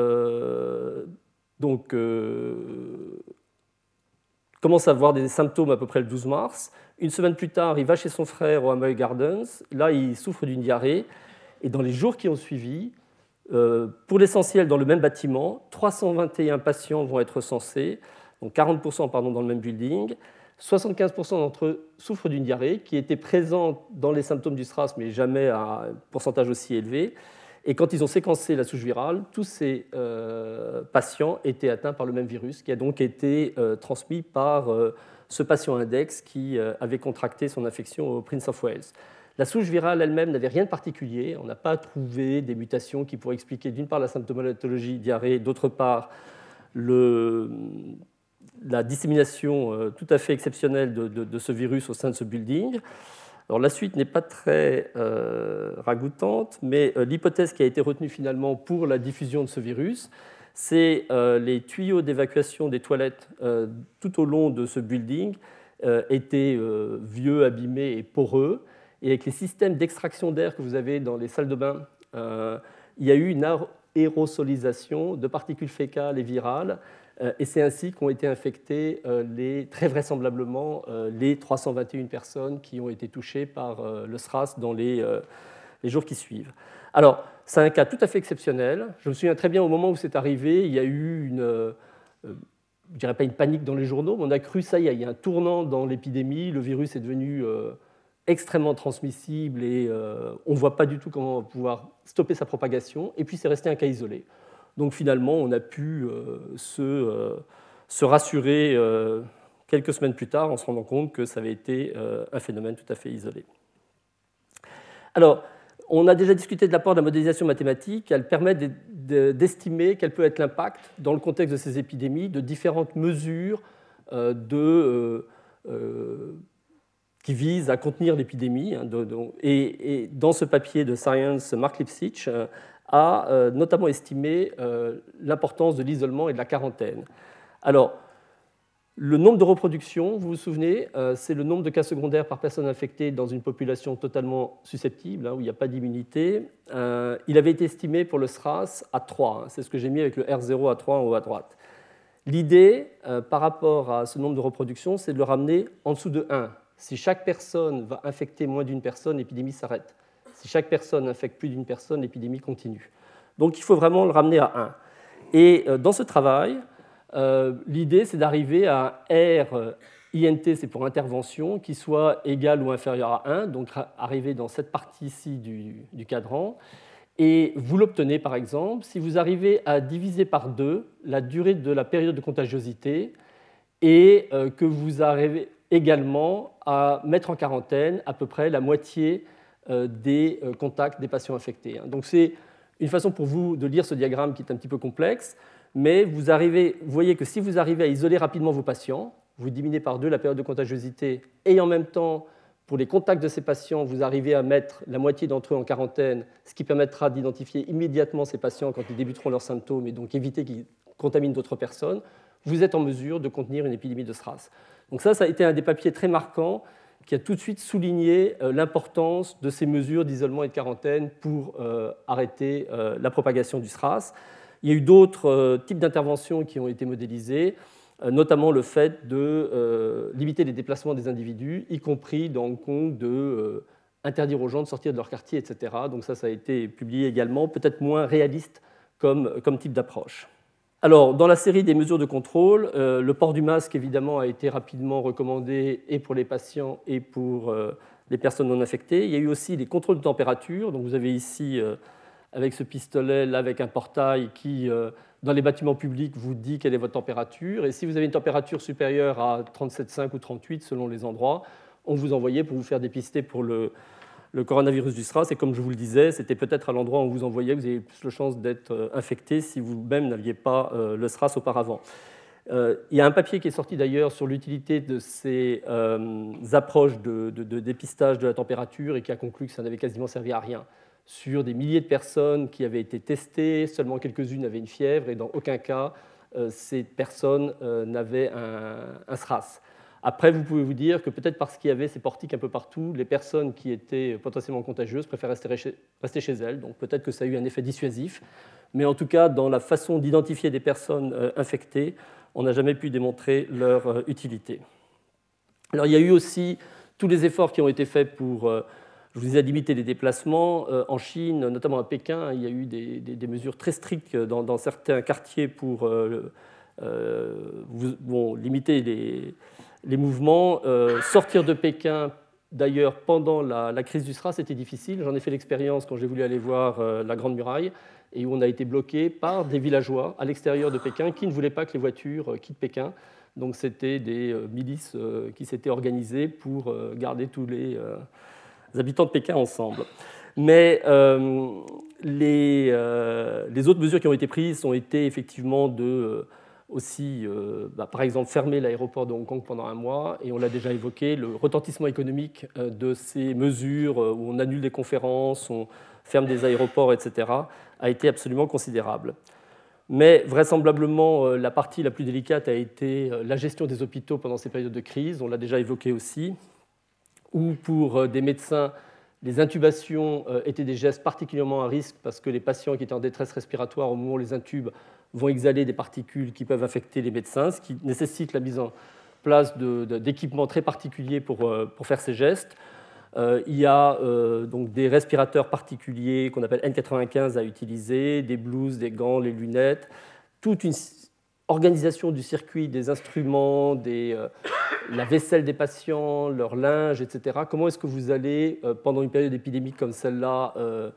commence à avoir des symptômes à peu près le 12 mars. Une semaine plus tard, il va chez son frère au Amoy Gardens. Là, il souffre d'une diarrhée. Et dans les jours qui ont suivi, pour l'essentiel dans le même bâtiment, 321 patients vont être recensés, donc 40% dans le même building. 75% d'entre eux souffrent d'une diarrhée qui était présente dans les symptômes du SRAS, mais jamais à un pourcentage aussi élevé. Et quand ils ont séquencé la souche virale, tous ces patients étaient atteints par le même virus, qui a donc été transmis par ce patient index qui avait contracté son infection au Prince of Wales. La souche virale elle-même n'avait rien de particulier. On n'a pas trouvé des mutations qui pourraient expliquer d'une part la symptomatologie diarrhée, d'autre part la dissémination tout à fait exceptionnelle de ce virus au sein de ce building. Alors, la suite n'est pas très ragoûtante, mais l'hypothèse qui a été retenue finalement pour la diffusion de ce virus, c'est les tuyaux d'évacuation des toilettes tout au long de ce building étaient vieux, abîmés et poreux. Et avec les systèmes d'extraction d'air que vous avez dans les salles de bain, il y a eu une aérosolisation de particules fécales et virales. Et c'est ainsi qu'ont été infectées très vraisemblablement les 321 personnes qui ont été touchées par le SRAS dans les jours qui suivent. Alors, c'est un cas tout à fait exceptionnel. Je me souviens très bien au moment où c'est arrivé, il y a eu je ne dirais pas une panique dans les journaux, mais on a cru, ça y est, il y a un tournant dans l'épidémie, le virus est devenu extrêmement transmissible et on ne voit pas du tout comment pouvoir stopper sa propagation. Et puis, c'est resté un cas isolé. Donc finalement, on a pu se rassurer quelques semaines plus tard en se rendant compte que ça avait été un phénomène tout à fait isolé. Alors, on a déjà discuté de l'apport de la modélisation mathématique. Elle permet d'estimer quel peut être l'impact, dans le contexte de ces épidémies, de différentes mesures qui visent à contenir l'épidémie. Et dans ce papier de Science, Mark Lipsitch a notamment estimé l'importance de l'isolement et de la quarantaine. Alors, le nombre de reproductions, vous vous souvenez, c'est le nombre de cas secondaires par personne infectée dans une population totalement susceptible, où il n'y a pas d'immunité. Il avait été estimé pour le SRAS à 3. C'est ce que j'ai mis avec le R0 à 3 en haut à droite. L'idée, par rapport à ce nombre de reproductions, c'est de le ramener en dessous de 1. Si chaque personne va infecter moins d'une personne, l'épidémie s'arrête. Si chaque personne infecte plus d'une personne, l'épidémie continue. Donc il faut vraiment le ramener à 1. Et dans ce travail, l'idée, c'est d'arriver à R, INT, c'est pour intervention, qui soit égal ou inférieur à 1, donc arriver dans cette partie-ci du cadran. Et vous l'obtenez, par exemple, si vous arrivez à diviser par 2 la durée de la période de contagiosité et que vous arrivez également à mettre en quarantaine à peu près la moitié des contacts des patients infectés. Donc c'est une façon pour vous de lire ce diagramme qui est un petit peu complexe, mais vous voyez que si vous arrivez à isoler rapidement vos patients, vous diminuez par 2 la période de contagiosité et en même temps, pour les contacts de ces patients, vous arrivez à mettre la moitié d'entre eux en quarantaine, ce qui permettra d'identifier immédiatement ces patients quand ils débuteront leurs symptômes et donc éviter qu'ils contaminent d'autres personnes, vous êtes en mesure de contenir une épidémie de SRAS. Donc ça a été un des papiers très marquants qui a tout de suite souligné l'importance de ces mesures d'isolement et de quarantaine pour arrêter la propagation du SRAS. Il y a eu d'autres types d'interventions qui ont été modélisées, notamment le fait de limiter les déplacements des individus, y compris dans Hong Kong, d'interdire aux gens de sortir de leur quartier, etc. Donc ça a été publié également, peut-être moins réaliste comme type d'approche. Alors, dans la série des mesures de contrôle, le port du masque, évidemment, a été rapidement recommandé et pour les patients et pour les personnes non infectées. Il y a eu aussi les contrôles de température. Donc, vous avez ici, avec ce pistolet, là, avec un portail qui, dans les bâtiments publics, vous dit quelle est votre température. Et si vous avez une température supérieure à 37,5 ou 38, selon les endroits, on vous envoyait pour vous faire dépister pour le coronavirus du SRAS. Et comme je vous le disais, c'était peut-être à l'endroit où on vous envoyait que vous avez plus de chances d'être infecté si vous-même n'aviez pas le SRAS auparavant. Il y a un papier qui est sorti d'ailleurs sur l'utilité de ces approches de dépistage de la température et qui a conclu que ça n'avait quasiment servi à rien. Sur des milliers de personnes qui avaient été testées, seulement quelques-unes avaient une fièvre et dans aucun cas ces personnes n'avaient un SRAS. Après, vous pouvez vous dire que peut-être parce qu'il y avait ces portiques un peu partout, les personnes qui étaient potentiellement contagieuses préfèrent rester chez elles. Donc peut-être que ça a eu un effet dissuasif. Mais en tout cas, dans la façon d'identifier des personnes infectées, on n'a jamais pu démontrer leur utilité. Alors il y a eu aussi tous les efforts qui ont été faits pour, je vous disais, limiter les déplacements. En Chine, notamment à Pékin, il y a eu des mesures très strictes dans certains quartiers pour limiter les mouvements. Sortir de Pékin, d'ailleurs, pendant la crise du SRAS, c'était difficile. J'en ai fait l'expérience quand j'ai voulu aller voir la Grande Muraille, et où on a été bloqué par des villageois à l'extérieur de Pékin qui ne voulaient pas que les voitures quittent Pékin. Donc c'était des milices qui s'étaient organisées pour garder tous les habitants de Pékin ensemble. Mais les autres mesures qui ont été prises ont été effectivement aussi, par exemple, fermer l'aéroport de Hong Kong pendant un mois, et on l'a déjà évoqué, le retentissement économique de ces mesures où on annule des conférences, on ferme des aéroports, etc., a été absolument considérable. Mais vraisemblablement, la partie la plus délicate a été la gestion des hôpitaux pendant ces périodes de crise, on l'a déjà évoqué aussi, où pour des médecins, les intubations étaient des gestes particulièrement à risque parce que les patients qui étaient en détresse respiratoire, au moment où on les intube, vont exhaler des particules qui peuvent affecter les médecins, ce qui nécessite la mise en place d'équipements très particuliers pour faire ces gestes. Il y a donc des respirateurs particuliers qu'on appelle N95 à utiliser, des blouses, des gants, les lunettes, toute une organisation du circuit des instruments, la vaisselle des patients, leur linge, etc. Comment est-ce que vous allez, pendant une période épidémique comme celle-là,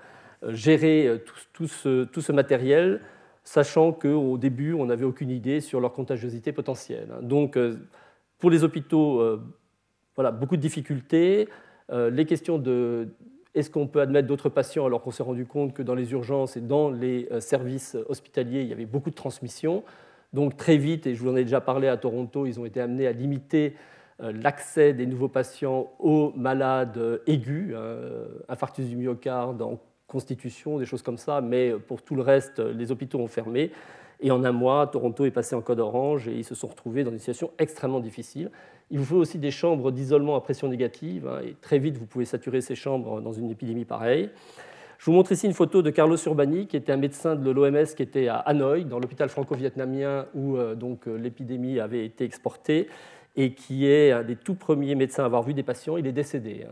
gérer tout ce matériel, sachant qu'au début, on n'avait aucune idée sur leur contagiosité potentielle. Donc, pour les hôpitaux, voilà, beaucoup de difficultés. Les questions de est-ce qu'on peut admettre d'autres patients alors qu'on s'est rendu compte que dans les urgences et dans les services hospitaliers, il y avait beaucoup de transmission. Donc très vite, et je vous en ai déjà parlé à Toronto, ils ont été amenés à limiter l'accès des nouveaux patients aux malades aigus, infarctus du myocarde, en constitution, des choses comme ça, mais pour tout le reste, les hôpitaux ont fermé. Et en un mois, Toronto est passé en code orange et ils se sont retrouvés dans une situation extrêmement difficile. Il vous faut aussi des chambres d'isolement à pression négative, et très vite, vous pouvez saturer ces chambres dans une épidémie pareille. Je vous montre ici une photo de Carlos Urbani, qui était un médecin de l'OMS qui était à Hanoï, dans l'hôpital franco-vietnamien où l'épidémie avait été exportée, et qui est un des tout premiers médecins à avoir vu des patients. Il est décédé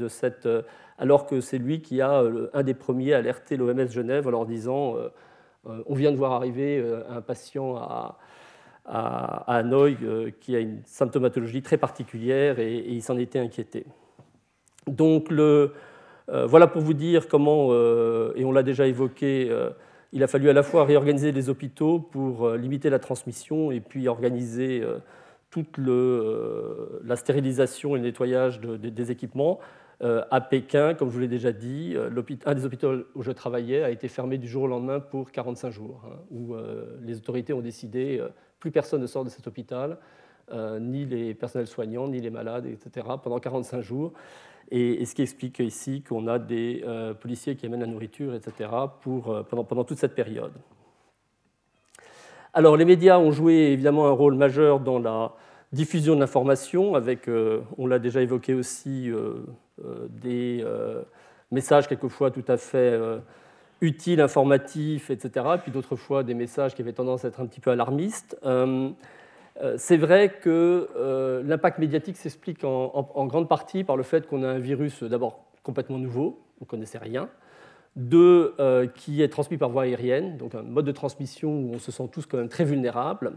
alors que c'est lui qui a un des premiers alerté l'OMS Genève en leur disant on vient de voir arriver un patient à Hanoï qui a une symptomatologie très particulière, et il s'en était inquiété. Donc voilà pour vous dire comment, et on l'a déjà évoqué, il a fallu à la fois réorganiser les hôpitaux pour limiter la transmission et puis organiser toute la stérilisation et le nettoyage des équipements. À Pékin, comme je vous l'ai déjà dit, un des hôpitaux où je travaillais a été fermé du jour au lendemain pour 45 jours, où les autorités ont décidé plus personne ne sort de cet hôpital, ni les personnels soignants, ni les malades, etc., pendant 45 jours. Et ce qui explique ici qu'on a des policiers qui amènent la nourriture, etc., pendant toute cette période. Alors, les médias ont joué évidemment un rôle majeur dans la diffusion de l'information, avec, on l'a déjà évoqué aussi, des messages quelquefois tout à fait utiles, informatifs, etc., puis d'autres fois des messages qui avaient tendance à être un petit peu alarmistes. C'est vrai que l'impact médiatique s'explique en grande partie par le fait qu'on a un virus d'abord complètement nouveau, on ne connaissait rien, qui est transmis par voie aérienne, donc un mode de transmission où on se sent tous quand même très vulnérables,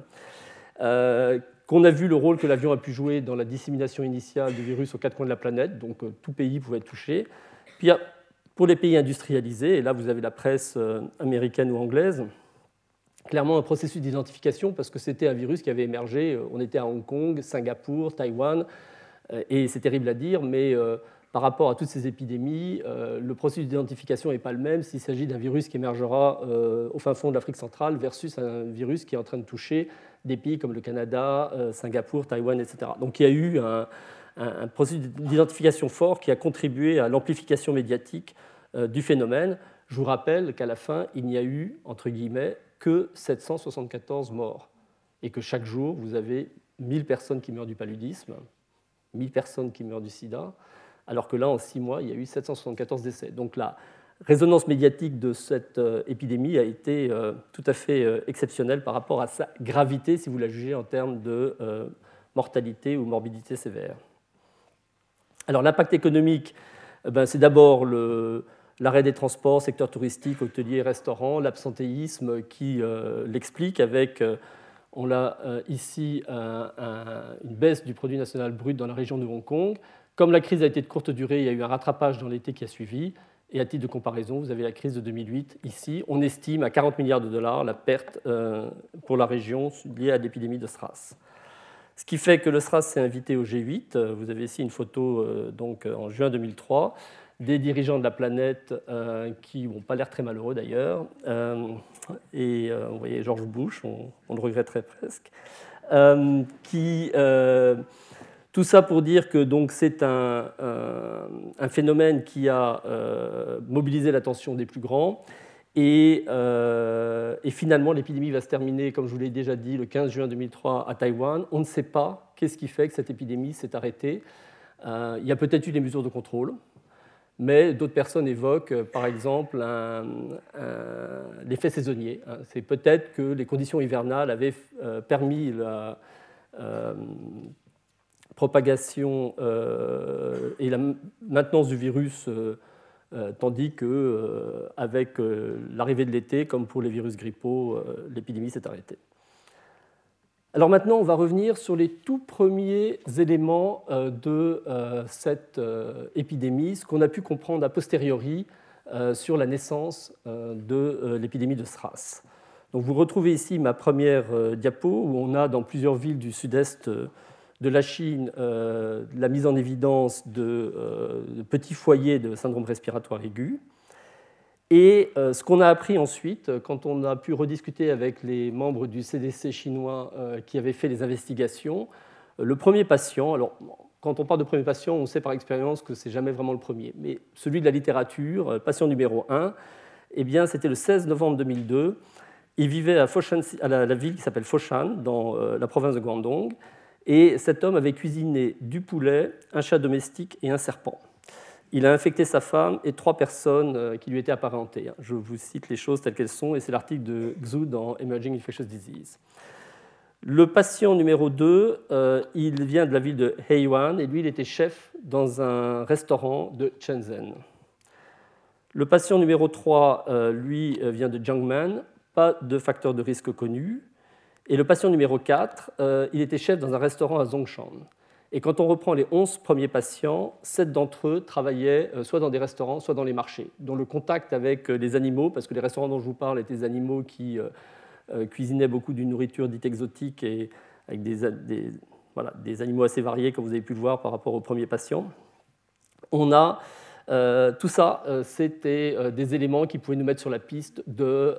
qu'on a vu le rôle que l'avion a pu jouer dans la dissémination initiale du virus aux quatre coins de la planète, donc tout pays pouvait être touché. Puis pour les pays industrialisés, et là vous avez la presse américaine ou anglaise, clairement un processus d'identification parce que c'était un virus qui avait émergé, on était à Hong Kong, Singapour, Taïwan, Et c'est terrible à dire, mais par rapport à toutes ces épidémies, le processus d'identification n'est pas le même s'il s'agit d'un virus qui émergera au fin fond de l'Afrique centrale versus un virus qui est en train de toucher des pays comme le Canada, Singapour, Taïwan, etc. Donc il y a eu un processus d'identification fort qui a contribué à l'amplification médiatique du phénomène. Je vous rappelle qu'à la fin, il n'y a eu, entre guillemets, que 774 morts et que chaque jour, vous avez 1000 personnes qui meurent du paludisme, 1000 personnes qui meurent du sida, alors que là, en 6 mois, il y a eu 774 décès. Donc la résonance médiatique de cette épidémie a été tout à fait exceptionnelle par rapport à sa gravité, si vous la jugez en termes de mortalité ou morbidité sévère. Alors l'impact économique, c'est d'abord l'arrêt des transports, secteur touristique, hôtelier, restaurant, l'absentéisme qui l'explique avec, on a ici une baisse du produit national brut dans la région de Hong Kong. Comme la crise a été de courte durée, il y a eu un rattrapage dans l'été qui a suivi. Et à titre de comparaison, vous avez la crise de 2008 ici. On estime à 40 milliards de dollars la perte pour la région liée à l'épidémie de SRAS. Ce qui fait que le SRAS s'est invité au G8. Vous avez ici une photo donc, en juin 2003 des dirigeants de la planète qui n'ont pas l'air très malheureux d'ailleurs. Et vous voyez George Bush, on le regretterait presque, tout ça pour dire que donc, c'est un phénomène qui a mobilisé l'attention des plus grands. Et finalement, l'épidémie va se terminer, comme je vous l'ai déjà dit, le 15 juin 2003 à Taïwan. On ne sait pas qu'est-ce qui fait que cette épidémie s'est arrêtée. Il y a peut-être eu des mesures de contrôle, mais d'autres personnes évoquent, par exemple, l'effet saisonnier. C'est peut-être que les conditions hivernales avaient permis la propagation et la maintenance du virus, tandis qu'avec l'arrivée de l'été, comme pour les virus grippaux, l'épidémie s'est arrêtée. Alors maintenant, on va revenir sur les tout premiers éléments de cette épidémie, ce qu'on a pu comprendre a posteriori sur la naissance de l'épidémie de SRAS. Donc vous retrouvez ici ma première diapo, où on a dans plusieurs villes du sud-est de la Chine la mise en évidence de petits foyers de syndrome respiratoire aigu. Et ce qu'on a appris ensuite, quand on a pu rediscuter avec les membres du CDC chinois qui avaient fait les investigations, le premier patient, alors quand on parle de premier patient, on sait par expérience que ce n'est jamais vraiment le premier, mais celui de la littérature, patient numéro 1, eh bien, c'était le 16 novembre 2002. Il vivait à la ville qui s'appelle Foshan, dans la province de Guangdong, et cet homme avait cuisiné du poulet, un chat domestique et un serpent. Il a infecté sa femme et 3 personnes qui lui étaient apparentées. Je vous cite les choses telles qu'elles sont, et c'est l'article de Xu dans Emerging Infectious Disease. Le patient numéro 2, il vient de la ville de Heiyuan, et lui, il était chef dans un restaurant de Shenzhen. Le patient numéro 3, lui, vient de Jiangmen, pas de facteur de risque connu. Et le patient numéro 4, il était chef dans un restaurant à Zhongshan. Et quand on reprend les 11 premiers patients, 7 d'entre eux travaillaient soit dans des restaurants, soit dans les marchés, dont le contact avec les animaux, parce que les restaurants dont je vous parle étaient des animaux qui cuisinaient beaucoup d'une nourriture dite exotique et avec des animaux assez variés, comme vous avez pu le voir par rapport aux premiers patients. On a tout ça, c'était des éléments qui pouvaient nous mettre sur la piste de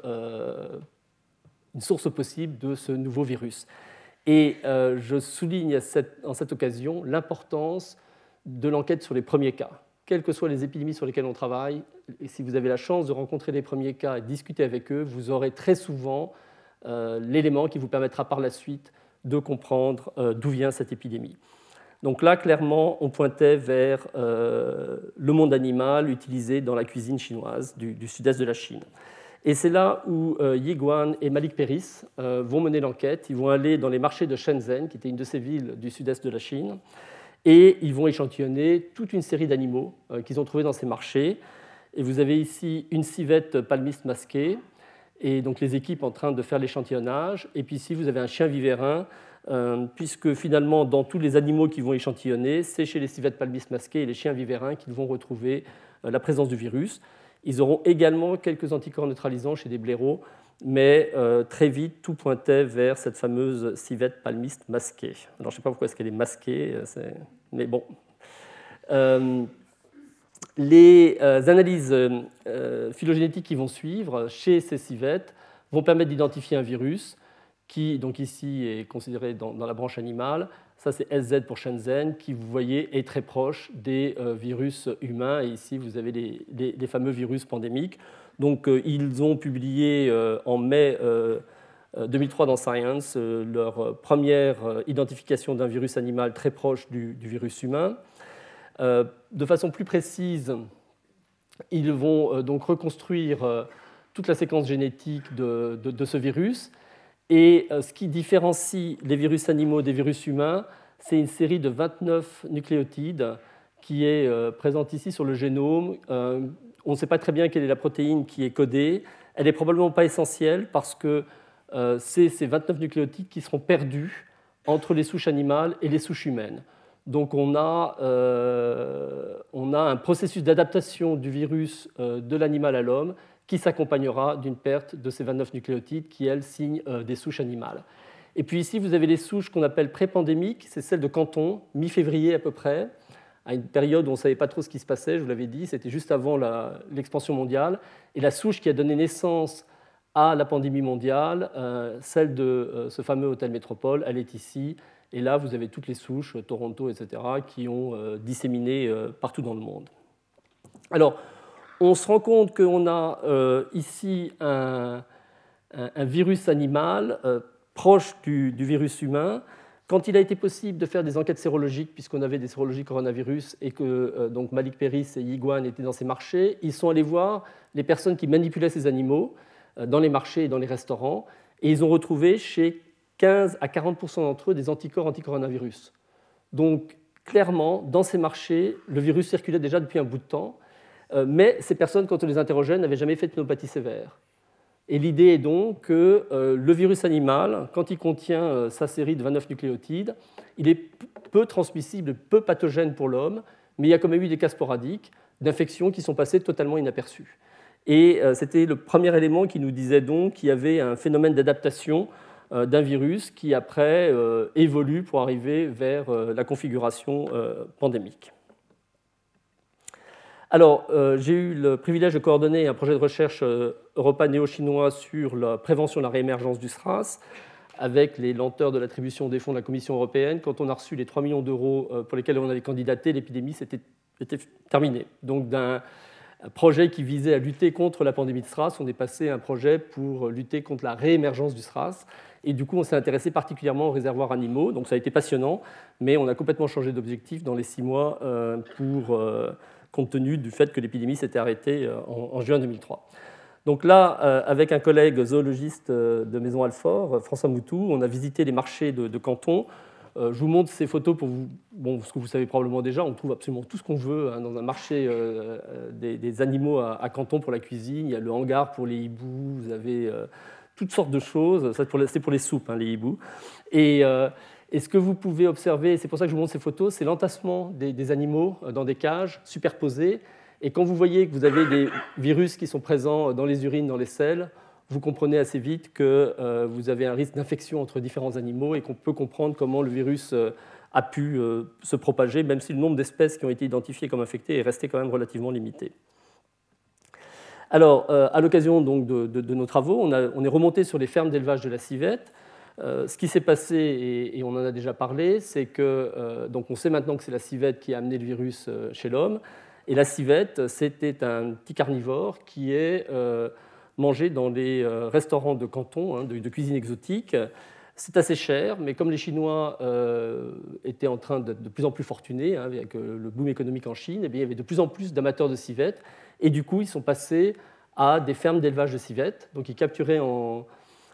une source possible de ce nouveau virus. Et je souligne en cette occasion l'importance de l'enquête sur les premiers cas. Quelles que soient les épidémies sur lesquelles on travaille, et si vous avez la chance de rencontrer les premiers cas et de discuter avec eux, vous aurez très souvent l'élément qui vous permettra par la suite de comprendre d'où vient cette épidémie. Donc là, clairement, on pointait vers le monde animal utilisé dans la cuisine chinoise du sud-est de la Chine. Et c'est là où Yi Guan et Malik Peris vont mener l'enquête. Ils vont aller dans les marchés de Shenzhen, qui était une de ces villes du sud-est de la Chine, et ils vont échantillonner toute une série d'animaux qu'ils ont trouvés dans ces marchés. Et vous avez ici une civette palmiste masquée, et donc les équipes en train de faire l'échantillonnage. Et puis ici, vous avez un chien vivérin, puisque finalement, dans tous les animaux qu'ils vont échantillonner, c'est chez les civettes palmistes masquées et les chiens vivérins qu'ils vont retrouver la présence du virus. Ils auront également quelques anticorps neutralisants chez des blaireaux, mais très vite, tout pointait vers cette fameuse civette palmiste masquée. Alors, je ne sais pas pourquoi est-ce qu'elle est masquée, mais bon. Les analyses phylogénétiques qui vont suivre chez ces civettes vont permettre d'identifier un virus qui, donc ici, est considéré dans la branche animale. Ça, c'est SZ pour Shenzhen, qui, vous voyez, est très proche des virus humains. Et ici, vous avez les fameux virus pandémiques. Donc, ils ont publié en mai 2003 dans Science leur première identification d'un virus animal très proche du virus humain. De façon plus précise, ils vont donc reconstruire toute la séquence génétique de ce virus. Et ce qui différencie les virus animaux des virus humains, c'est une série de 29 nucléotides qui est présente ici sur le génome. On ne sait pas très bien quelle est la protéine qui est codée. Elle n'est probablement pas essentielle parce que c'est ces 29 nucléotides qui seront perdus entre les souches animales et les souches humaines. Donc on a un processus d'adaptation du virus de l'animal à l'homme qui s'accompagnera d'une perte de ces 29 nucléotides qui, elles, signent des souches animales. Et puis ici, vous avez les souches qu'on appelle pré-pandémiques, c'est celle de Canton, mi-février à peu près, à une période où on ne savait pas trop ce qui se passait, je vous l'avais dit, c'était juste avant l'expansion mondiale. Et la souche qui a donné naissance à la pandémie mondiale, celle de ce fameux hôtel Métropole, elle est ici. Et là, vous avez toutes les souches, Toronto, etc., qui ont disséminé partout dans le monde. Alors, on se rend compte qu'on a ici un virus animal proche du virus humain. Quand il a été possible de faire des enquêtes sérologiques, puisqu'on avait des sérologies coronavirus et que donc Malik Peris et Yiguan étaient dans ces marchés, ils sont allés voir les personnes qui manipulaient ces animaux dans les marchés et dans les restaurants, et ils ont retrouvé chez 15 à 40% d'entre eux des anticorps anti-coronavirus. Donc, clairement, dans ces marchés, le virus circulait déjà depuis un bout de temps, mais ces personnes, quand on les interrogeait, n'avaient jamais fait de pneumopathie sévère. Et l'idée est donc que le virus animal, quand il contient sa série de 29 nucléotides, il est peu transmissible, peu pathogène pour l'homme, mais il y a quand même eu des cas sporadiques d'infections qui sont passées totalement inaperçues. Et c'était le premier élément qui nous disait donc qu'il y avait un phénomène d'adaptation d'un virus qui, après, évolue pour arriver vers la configuration pandémique. Alors, j'ai eu le privilège de coordonner un projet de recherche européano-chinois sur la prévention de la réémergence du SRAS, avec les lenteurs de l'attribution des fonds de la Commission européenne. Quand on a reçu les 3 millions d'euros pour lesquels on avait candidaté, l'épidémie était terminée. Donc, d'un projet qui visait à lutter contre la pandémie de SRAS, on est passé à un projet pour lutter contre la réémergence du SRAS. Et du coup, on s'est intéressé particulièrement aux réservoirs animaux. Donc, ça a été passionnant, mais on a complètement changé d'objectif dans les 6 mois compte tenu du fait que l'épidémie s'était arrêtée en juin 2003. Donc là, avec un collègue zoologiste de Maison Alfort, François Moutou, on a visité les marchés de Canton. Je vous montre ces photos pour vous, ce que vous savez probablement déjà, on trouve absolument tout ce qu'on veut dans un marché des animaux à Canton pour la cuisine. Il y a le hangar pour les hiboux, vous avez toutes sortes de choses. C'est pour les soupes, les hiboux. Et ce que vous pouvez observer, c'est pour ça que je vous montre ces photos, c'est l'entassement des animaux dans des cages superposées. Et quand vous voyez que vous avez des virus qui sont présents dans les urines, dans les selles, vous comprenez assez vite que vous avez un risque d'infection entre différents animaux et qu'on peut comprendre comment le virus a pu se propager, même si le nombre d'espèces qui ont été identifiées comme infectées est resté quand même relativement limité. Alors, à l'occasion donc de nos travaux, on est remonté sur les fermes d'élevage de la civette. Ce qui s'est passé, et on en a déjà parlé, c'est que donc on sait maintenant que c'est la civette qui a amené le virus chez l'homme. Et la civette, c'était un petit carnivore qui est mangé dans les restaurants de Canton, de cuisine exotique. C'est assez cher, mais comme les Chinois étaient en train d'être de plus en plus fortunés avec le boom économique en Chine, il y avait de plus en plus d'amateurs de civettes. Et du coup, ils sont passés à des fermes d'élevage de civettes. Donc, ils capturaient en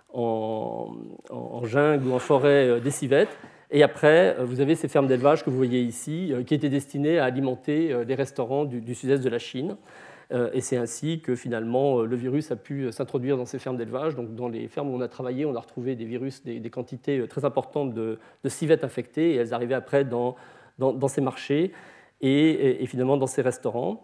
jungle ou en forêt des civettes. Et après, vous avez ces fermes d'élevage que vous voyez ici, qui étaient destinées à alimenter les restaurants du sud-est de la Chine. Et c'est ainsi que finalement le virus a pu s'introduire dans ces fermes d'élevage. Donc, dans les fermes où on a travaillé, on a retrouvé des virus, des quantités très importantes de civettes infectées, et elles arrivaient après dans ces marchés et finalement dans ces restaurants.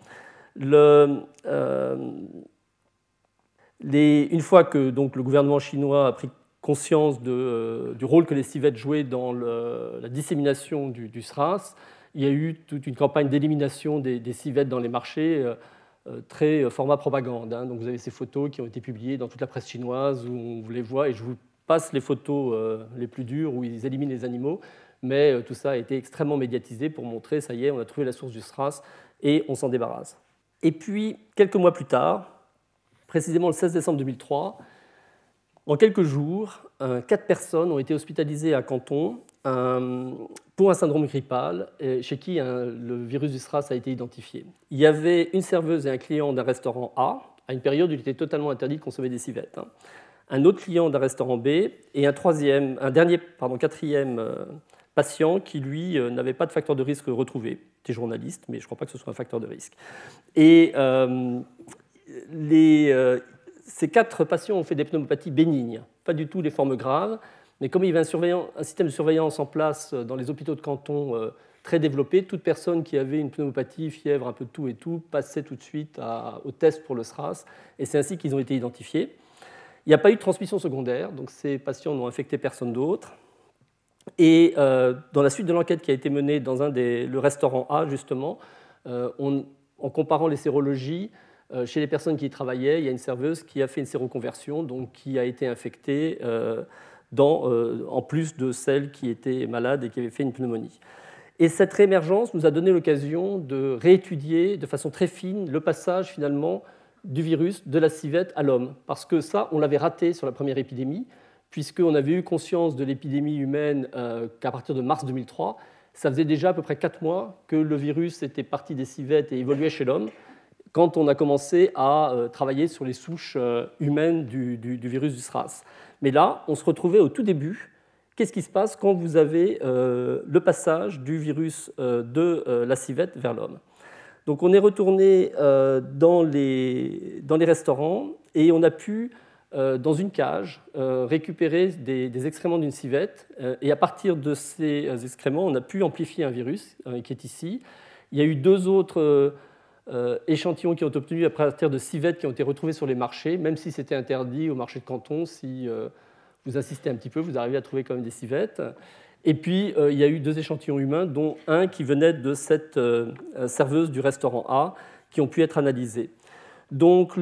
Une fois que donc, le gouvernement chinois a pris conscience du rôle que les civettes jouaient dans la dissémination du SRAS, il y a eu toute une campagne d'élimination des civettes dans les marchés, très format propagande. Donc vous avez ces photos qui ont été publiées dans toute la presse chinoise où on les voit, et je vous passe les photos les plus dures où ils éliminent les animaux, mais tout ça a été extrêmement médiatisé pour montrer, ça y est, on a trouvé la source du SRAS et on s'en débarrasse. Et puis, quelques mois plus tard, précisément le 16 décembre 2003, en quelques jours, 4 personnes ont été hospitalisées à Canton pour un syndrome grippal chez qui le virus du SRAS a été identifié. Il y avait une serveuse et un client d'un restaurant A, à une période où il était totalement interdit de consommer des civettes. Un autre client d'un restaurant B et un quatrième patient qui, lui, n'avait pas de facteur de risque retrouvé. C'était journaliste, mais je ne crois pas que ce soit un facteur de risque. Et ces 4 patients ont fait des pneumopathies bénignes, pas du tout des formes graves, mais comme il y avait un système de surveillance en place dans les hôpitaux de canton très développé, toute personne qui avait une pneumopathie, fièvre, un peu de tout et tout, passait tout de suite au test pour le SRAS, et c'est ainsi qu'ils ont été identifiés. Il n'y a pas eu de transmission secondaire, donc ces patients n'ont infecté personne d'autre. Et dans la suite de l'enquête qui a été menée dans le restaurant A, justement, en comparant les sérologies, chez les personnes qui y travaillaient, il y a une serveuse qui a fait une séroconversion, donc qui a été infectée en plus de celle qui était malade et qui avait fait une pneumonie. Et cette réémergence nous a donné l'occasion de réétudier de façon très fine le passage finalement du virus de la civette à l'homme. Parce que ça, on l'avait raté sur la première épidémie, puisqu'on avait eu conscience de l'épidémie humaine qu'à partir de mars 2003. Ça faisait déjà à peu près 4 mois que le virus était parti des civettes et évoluait chez l'homme, quand on a commencé à travailler sur les souches humaines du virus du SRAS. Mais là, on se retrouvait au tout début. Qu'est-ce qui se passe quand vous avez le passage du virus de la civette vers l'homme? Donc on est retourné dans les restaurants et on a pu, dans une cage, récupérer des excréments d'une civette. Et à partir de ces excréments, on a pu amplifier un virus qui est ici. Il y a eu 2 autres échantillons qui ont été obtenus à partir de civettes qui ont été retrouvés sur les marchés, même si c'était interdit au marché de Canton. Si vous insistez un petit peu, vous arrivez à trouver quand même des civettes. Et puis, il y a eu 2 échantillons humains, dont un qui venait de cette serveuse du restaurant A, qui ont pu être analysés. Donc,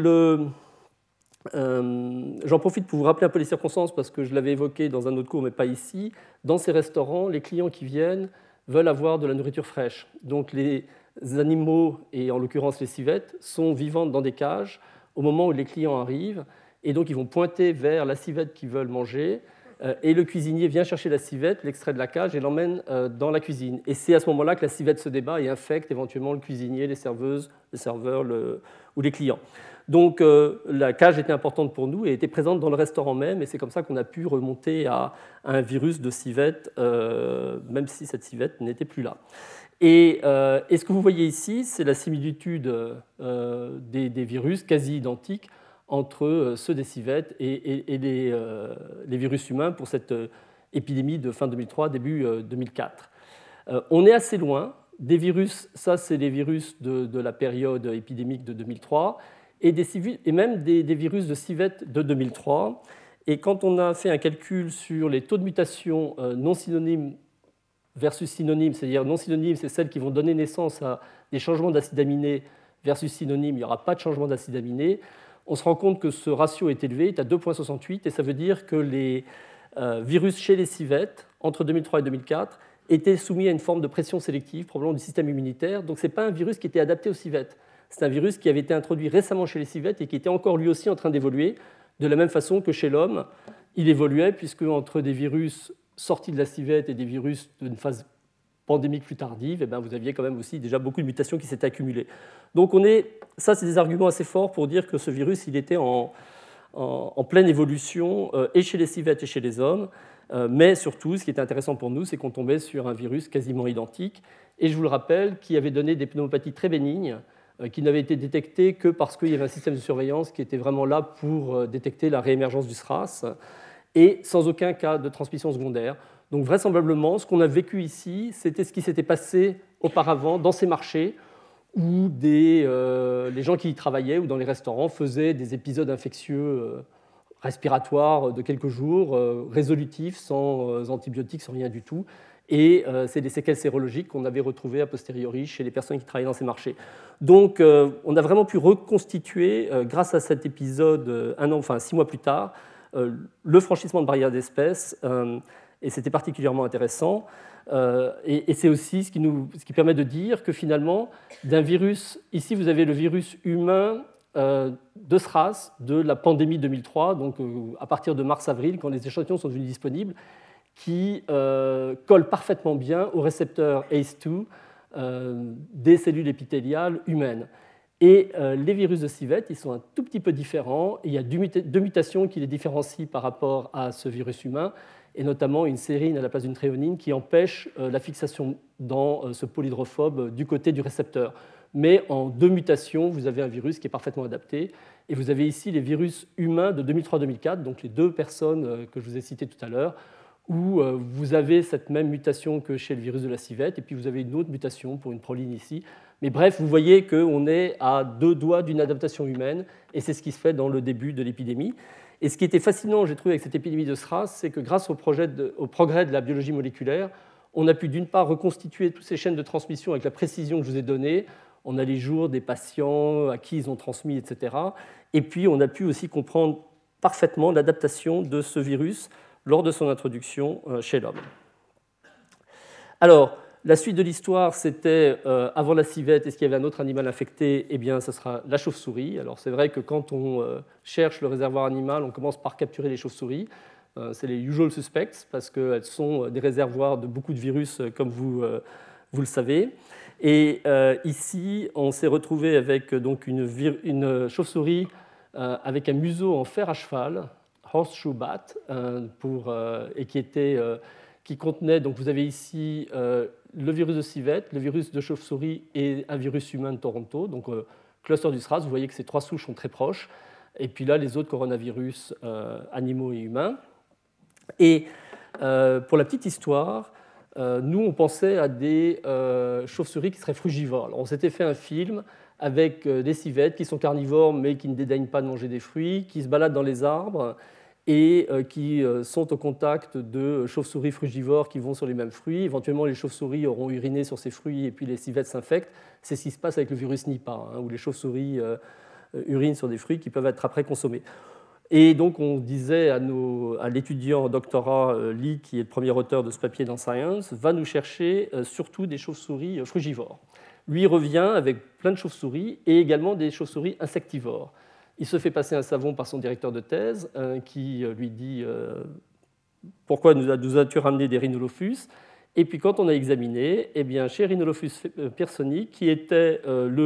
j'en profite pour vous rappeler un peu les circonstances, parce que je l'avais évoqué dans un autre cours, mais pas ici. Dans ces restaurants, les clients qui viennent veulent avoir de la nourriture fraîche. Donc, les animaux, et en l'occurrence les civettes, sont vivantes dans des cages au moment où les clients arrivent, et donc ils vont pointer vers la civette qu'ils veulent manger, et le cuisinier vient chercher la civette, l'extrait de la cage, et l'emmène dans la cuisine. Et c'est à ce moment-là que la civette se débat et infecte éventuellement le cuisinier, les serveuses, les serveurs ou les clients. Donc la cage était importante pour nous et était présente dans le restaurant même, et c'est comme ça qu'on a pu remonter à un virus de civette, même si cette civette n'était plus là. Et ce que vous voyez ici, c'est la similitude des virus quasi identiques entre ceux des civettes et les virus humains pour cette épidémie de fin 2003, début 2004. On est assez loin des virus, ça c'est les virus de la période épidémique de 2003, et même des virus de civettes de 2003. Et quand on a fait un calcul sur les taux de mutation non synonymes versus synonymes, c'est-à-dire non synonymes, c'est celles qui vont donner naissance à des changements d'acide aminé, versus synonymes, il n'y aura pas de changement d'acide aminé, on se rend compte que ce ratio est élevé, est à 2,68, et ça veut dire que les virus chez les civettes, entre 2003 et 2004, étaient soumis à une forme de pression sélective, probablement du système immunitaire. Donc ce n'est pas un virus qui était adapté aux civettes, c'est un virus qui avait été introduit récemment chez les civettes et qui était encore lui aussi en train d'évoluer, de la même façon que chez l'homme, il évoluait, puisque entre des virus sortis de la civette et des virus d'une phase pandémique plus tardive, vous aviez quand même aussi déjà beaucoup de mutations qui s'étaient accumulées. Donc ça, c'est des arguments assez forts pour dire que ce virus, il était en pleine évolution, et chez les civettes et chez les hommes. Mais surtout, ce qui était intéressant pour nous, c'est qu'on tombait sur un virus quasiment identique, et je vous le rappelle, qui avait donné des pneumopathies très bénignes, qui n'avaient été détectées que parce qu'il y avait un système de surveillance qui était vraiment là pour détecter la réémergence du SRAS, et sans aucun cas de transmission secondaire. Donc vraisemblablement, ce qu'on a vécu ici, c'était ce qui s'était passé auparavant dans ces marchés, où les gens qui y travaillaient ou dans les restaurants faisaient des épisodes infectieux respiratoires de quelques jours, résolutifs, sans antibiotiques, sans rien du tout, et c'est des séquelles sérologiques qu'on avait retrouvées a posteriori chez les personnes qui travaillaient dans ces marchés. Donc on a vraiment pu reconstituer, grâce à cet épisode, 6 mois plus tard, le franchissement de barrières d'espèces, et c'était particulièrement intéressant. Et c'est aussi ce qui permet de dire que finalement, d'un virus, ici vous avez le virus humain de SRAS, de la pandémie 2003, donc à partir de mars-avril, quand les échantillons sont devenus disponibles, qui colle parfaitement bien au récepteur ACE2 des cellules épithéliales humaines. Et les virus de civette, ils sont un tout petit peu différents. Il y a deux mutations qui les différencient par rapport à ce virus humain, et notamment une sérine à la place d'une tréonine qui empêche la fixation dans ce polydrophobe du côté du récepteur. Mais en 2 mutations, vous avez un virus qui est parfaitement adapté. Et vous avez ici les virus humains de 2003-2004, donc les 2 personnes que je vous ai citées tout à l'heure, où vous avez cette même mutation que chez le virus de la civette, et puis vous avez une autre mutation pour une proline ici. Mais bref, vous voyez qu'on est à 2 doigts d'une adaptation humaine, et c'est ce qui se fait dans le début de l'épidémie. Et ce qui était fascinant, j'ai trouvé, avec cette épidémie de SRAS, c'est que grâce au progrès de la biologie moléculaire, on a pu d'une part reconstituer toutes ces chaînes de transmission avec la précision que je vous ai donnée. On a les jours des patients à qui ils ont transmis, etc. Et puis on a pu aussi comprendre parfaitement l'adaptation de ce virus lors de son introduction chez l'homme. Alors, la suite de l'histoire, c'était avant la civette, est-ce qu'il y avait un autre animal infecté? Eh bien, ce sera la chauve-souris. Alors, c'est vrai que quand on cherche le réservoir animal, on commence par capturer les chauves-souris. C'est les usual suspects, parce qu'elles sont des réservoirs de beaucoup de virus, comme vous le savez. Et ici, on s'est retrouvé avec donc, une chauve-souris avec un museau en fer à cheval, horseshoe bat, et qui contenait, donc vous avez ici le virus de civette, le virus de chauve-souris et un virus humain de Toronto, donc cluster du SRAS. Vous voyez que ces 3 souches sont très proches. Et puis là, les autres coronavirus animaux et humains. Et pour la petite histoire, nous, on pensait à des chauves-souris qui seraient frugivores. Alors, on s'était fait un film avec des civettes qui sont carnivores, mais qui ne dédaignent pas de manger des fruits, qui se baladent dans les arbres et qui sont au contact de chauves-souris frugivores qui vont sur les mêmes fruits. Éventuellement, les chauves-souris auront uriné sur ces fruits et puis les civettes s'infectent. C'est ce qui se passe avec le virus Nipah, où les chauves-souris urinent sur des fruits qui peuvent être après consommés. Et donc, on disait à l'étudiant en doctorat, Lee, qui est le premier auteur de ce papier dans Science, va nous chercher surtout des chauves-souris frugivores. Lui revient avec plein de chauves-souris et également des chauves-souris insectivores. Il se fait passer un savon par son directeur de thèse qui lui dit « Pourquoi nous as-tu ramené des Rhinolophus ?» Et puis quand on a examiné, eh bien, chez Rhinolophus pearsoni, qui était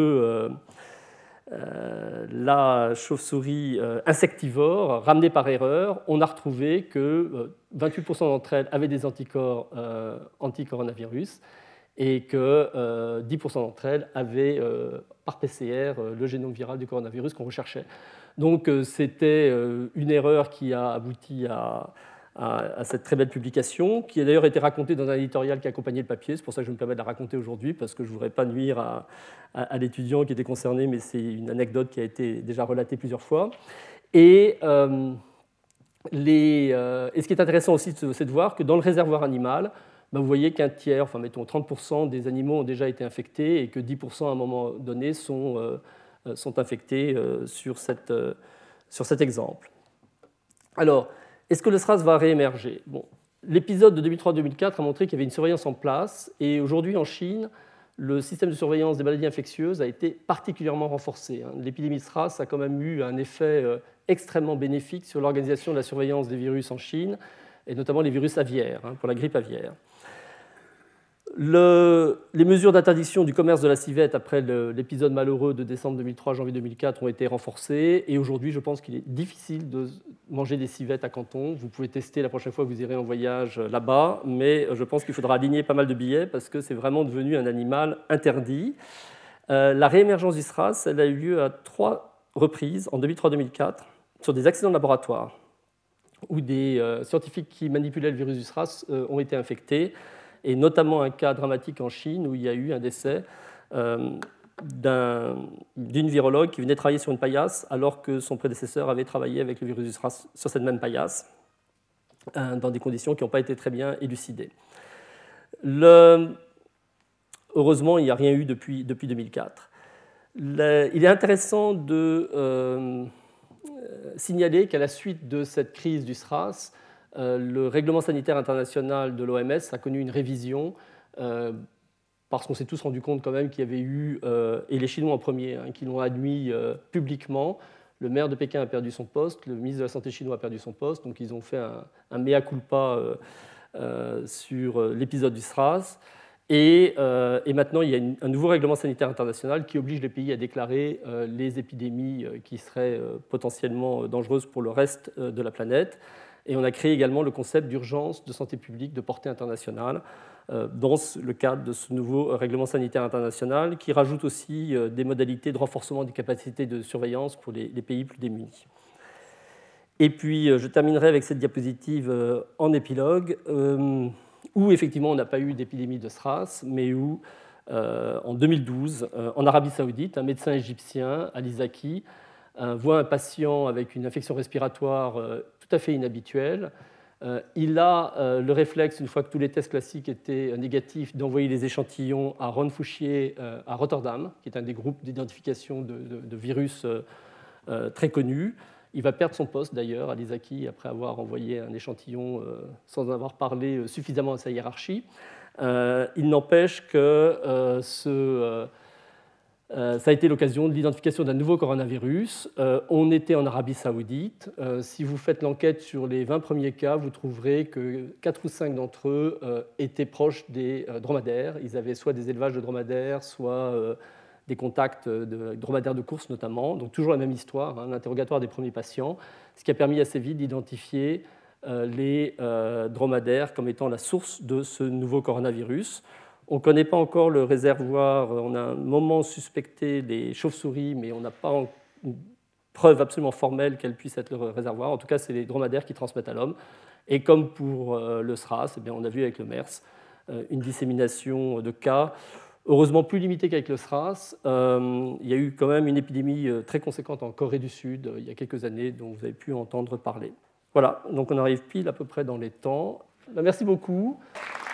la chauve-souris insectivore ramenée par erreur, on a retrouvé que 28% d'entre elles avaient des anticorps anti-coronavirus et que 10% d'entre elles avaient par PCR le génome viral du coronavirus qu'on recherchait. Donc c'était une erreur qui a abouti à cette très belle publication, qui a d'ailleurs été racontée dans un éditorial qui accompagnait le papier. C'est pour ça que je me permets de la raconter aujourd'hui, parce que je ne voudrais pas nuire à l'étudiant qui était concerné, mais c'est une anecdote qui a été déjà relatée plusieurs fois. Et ce qui est intéressant aussi, c'est de voir que dans le réservoir animal, vous voyez qu'un tiers, enfin mettons 30% des animaux ont déjà été infectés et que 10% à un moment donné sont infectés sur cet exemple. Alors, est-ce que le SRAS va réémerger? L'épisode de 2003-2004 a montré qu'il y avait une surveillance en place, et aujourd'hui en Chine, le système de surveillance des maladies infectieuses a été particulièrement renforcé. L'épidémie de SRAS a quand même eu un effet extrêmement bénéfique sur l'organisation de la surveillance des virus en Chine, et notamment les virus aviaires, pour la grippe aviaire. Les mesures d'interdiction du commerce de la civette après l'épisode malheureux de décembre 2003, janvier 2004 ont été renforcées. Et aujourd'hui, je pense qu'il est difficile de manger des civettes à Canton. Vous pouvez tester la prochaine fois que vous irez en voyage là-bas, mais je pense qu'il faudra aligner pas mal de billets parce que c'est vraiment devenu un animal interdit. La réémergence du SRAS, elle a eu lieu à 3 reprises, en 2003-2004, sur des accidents de laboratoire où des scientifiques qui manipulaient le virus du SRAS ont été infectés, et notamment un cas dramatique en Chine où il y a eu un décès d'une virologue qui venait travailler sur une paillasse alors que son prédécesseur avait travaillé avec le virus du SRAS sur cette même paillasse, dans des conditions qui n'ont pas été très bien élucidées. Heureusement, il n'y a rien eu depuis 2004. Il est intéressant de signaler qu'à la suite de cette crise du SRAS, le règlement sanitaire international de l'OMS a connu une révision parce qu'on s'est tous rendu compte quand même qu'il y avait eu, et les Chinois en premier, qui l'ont admis publiquement. Le maire de Pékin a perdu son poste, le ministre de la Santé chinois a perdu son poste, donc ils ont fait un mea culpa sur l'épisode du SRAS. Et maintenant, il y a un nouveau règlement sanitaire international qui oblige les pays à déclarer les épidémies qui seraient potentiellement dangereuses pour le reste de la planète. Et on a créé également le concept d'urgence de santé publique de portée internationale dans le cadre de ce nouveau règlement sanitaire international qui rajoute aussi des modalités de renforcement des capacités de surveillance pour les pays plus démunis. Et puis, je terminerai avec cette diapositive en épilogue, où effectivement on n'a pas eu d'épidémie de SRAS, mais où en 2012, en Arabie Saoudite, un médecin égyptien, Ali Zaki, voit un patient avec une infection respiratoire tout à fait inhabituelle. Il a le réflexe, une fois que tous les tests classiques étaient négatifs, d'envoyer les échantillons à Ron Fouchier à Rotterdam, qui est un des groupes d'identification de virus très connus. Il va perdre son poste d'ailleurs, Ali Zaki, après avoir envoyé un échantillon sans avoir parlé suffisamment à sa hiérarchie. Il n'empêche que ça a été l'occasion de l'identification d'un nouveau coronavirus. On était en Arabie Saoudite. Si vous faites l'enquête sur les 20 premiers cas, vous trouverez que 4 ou 5 d'entre eux étaient proches des dromadaires. Ils avaient soit des élevages de dromadaires, soit des contacts de dromadaires de course notamment. Donc toujours la même histoire, l'interrogatoire des premiers patients, ce qui a permis assez vite d'identifier les dromadaires comme étant la source de ce nouveau coronavirus. On ne connaît pas encore le réservoir. On a un moment suspecté les chauves-souris, mais on n'a pas une preuve absolument formelle qu'elle puisse être le réservoir. En tout cas, c'est les dromadaires qui transmettent à l'homme. Et comme pour le SRAS, on a vu avec le MERS une dissémination de cas, heureusement plus limitée qu'avec le SRAS. Il y a eu quand même une épidémie très conséquente en Corée du Sud il y a quelques années, dont vous avez pu entendre parler. Voilà, donc on arrive pile à peu près dans les temps. Merci beaucoup.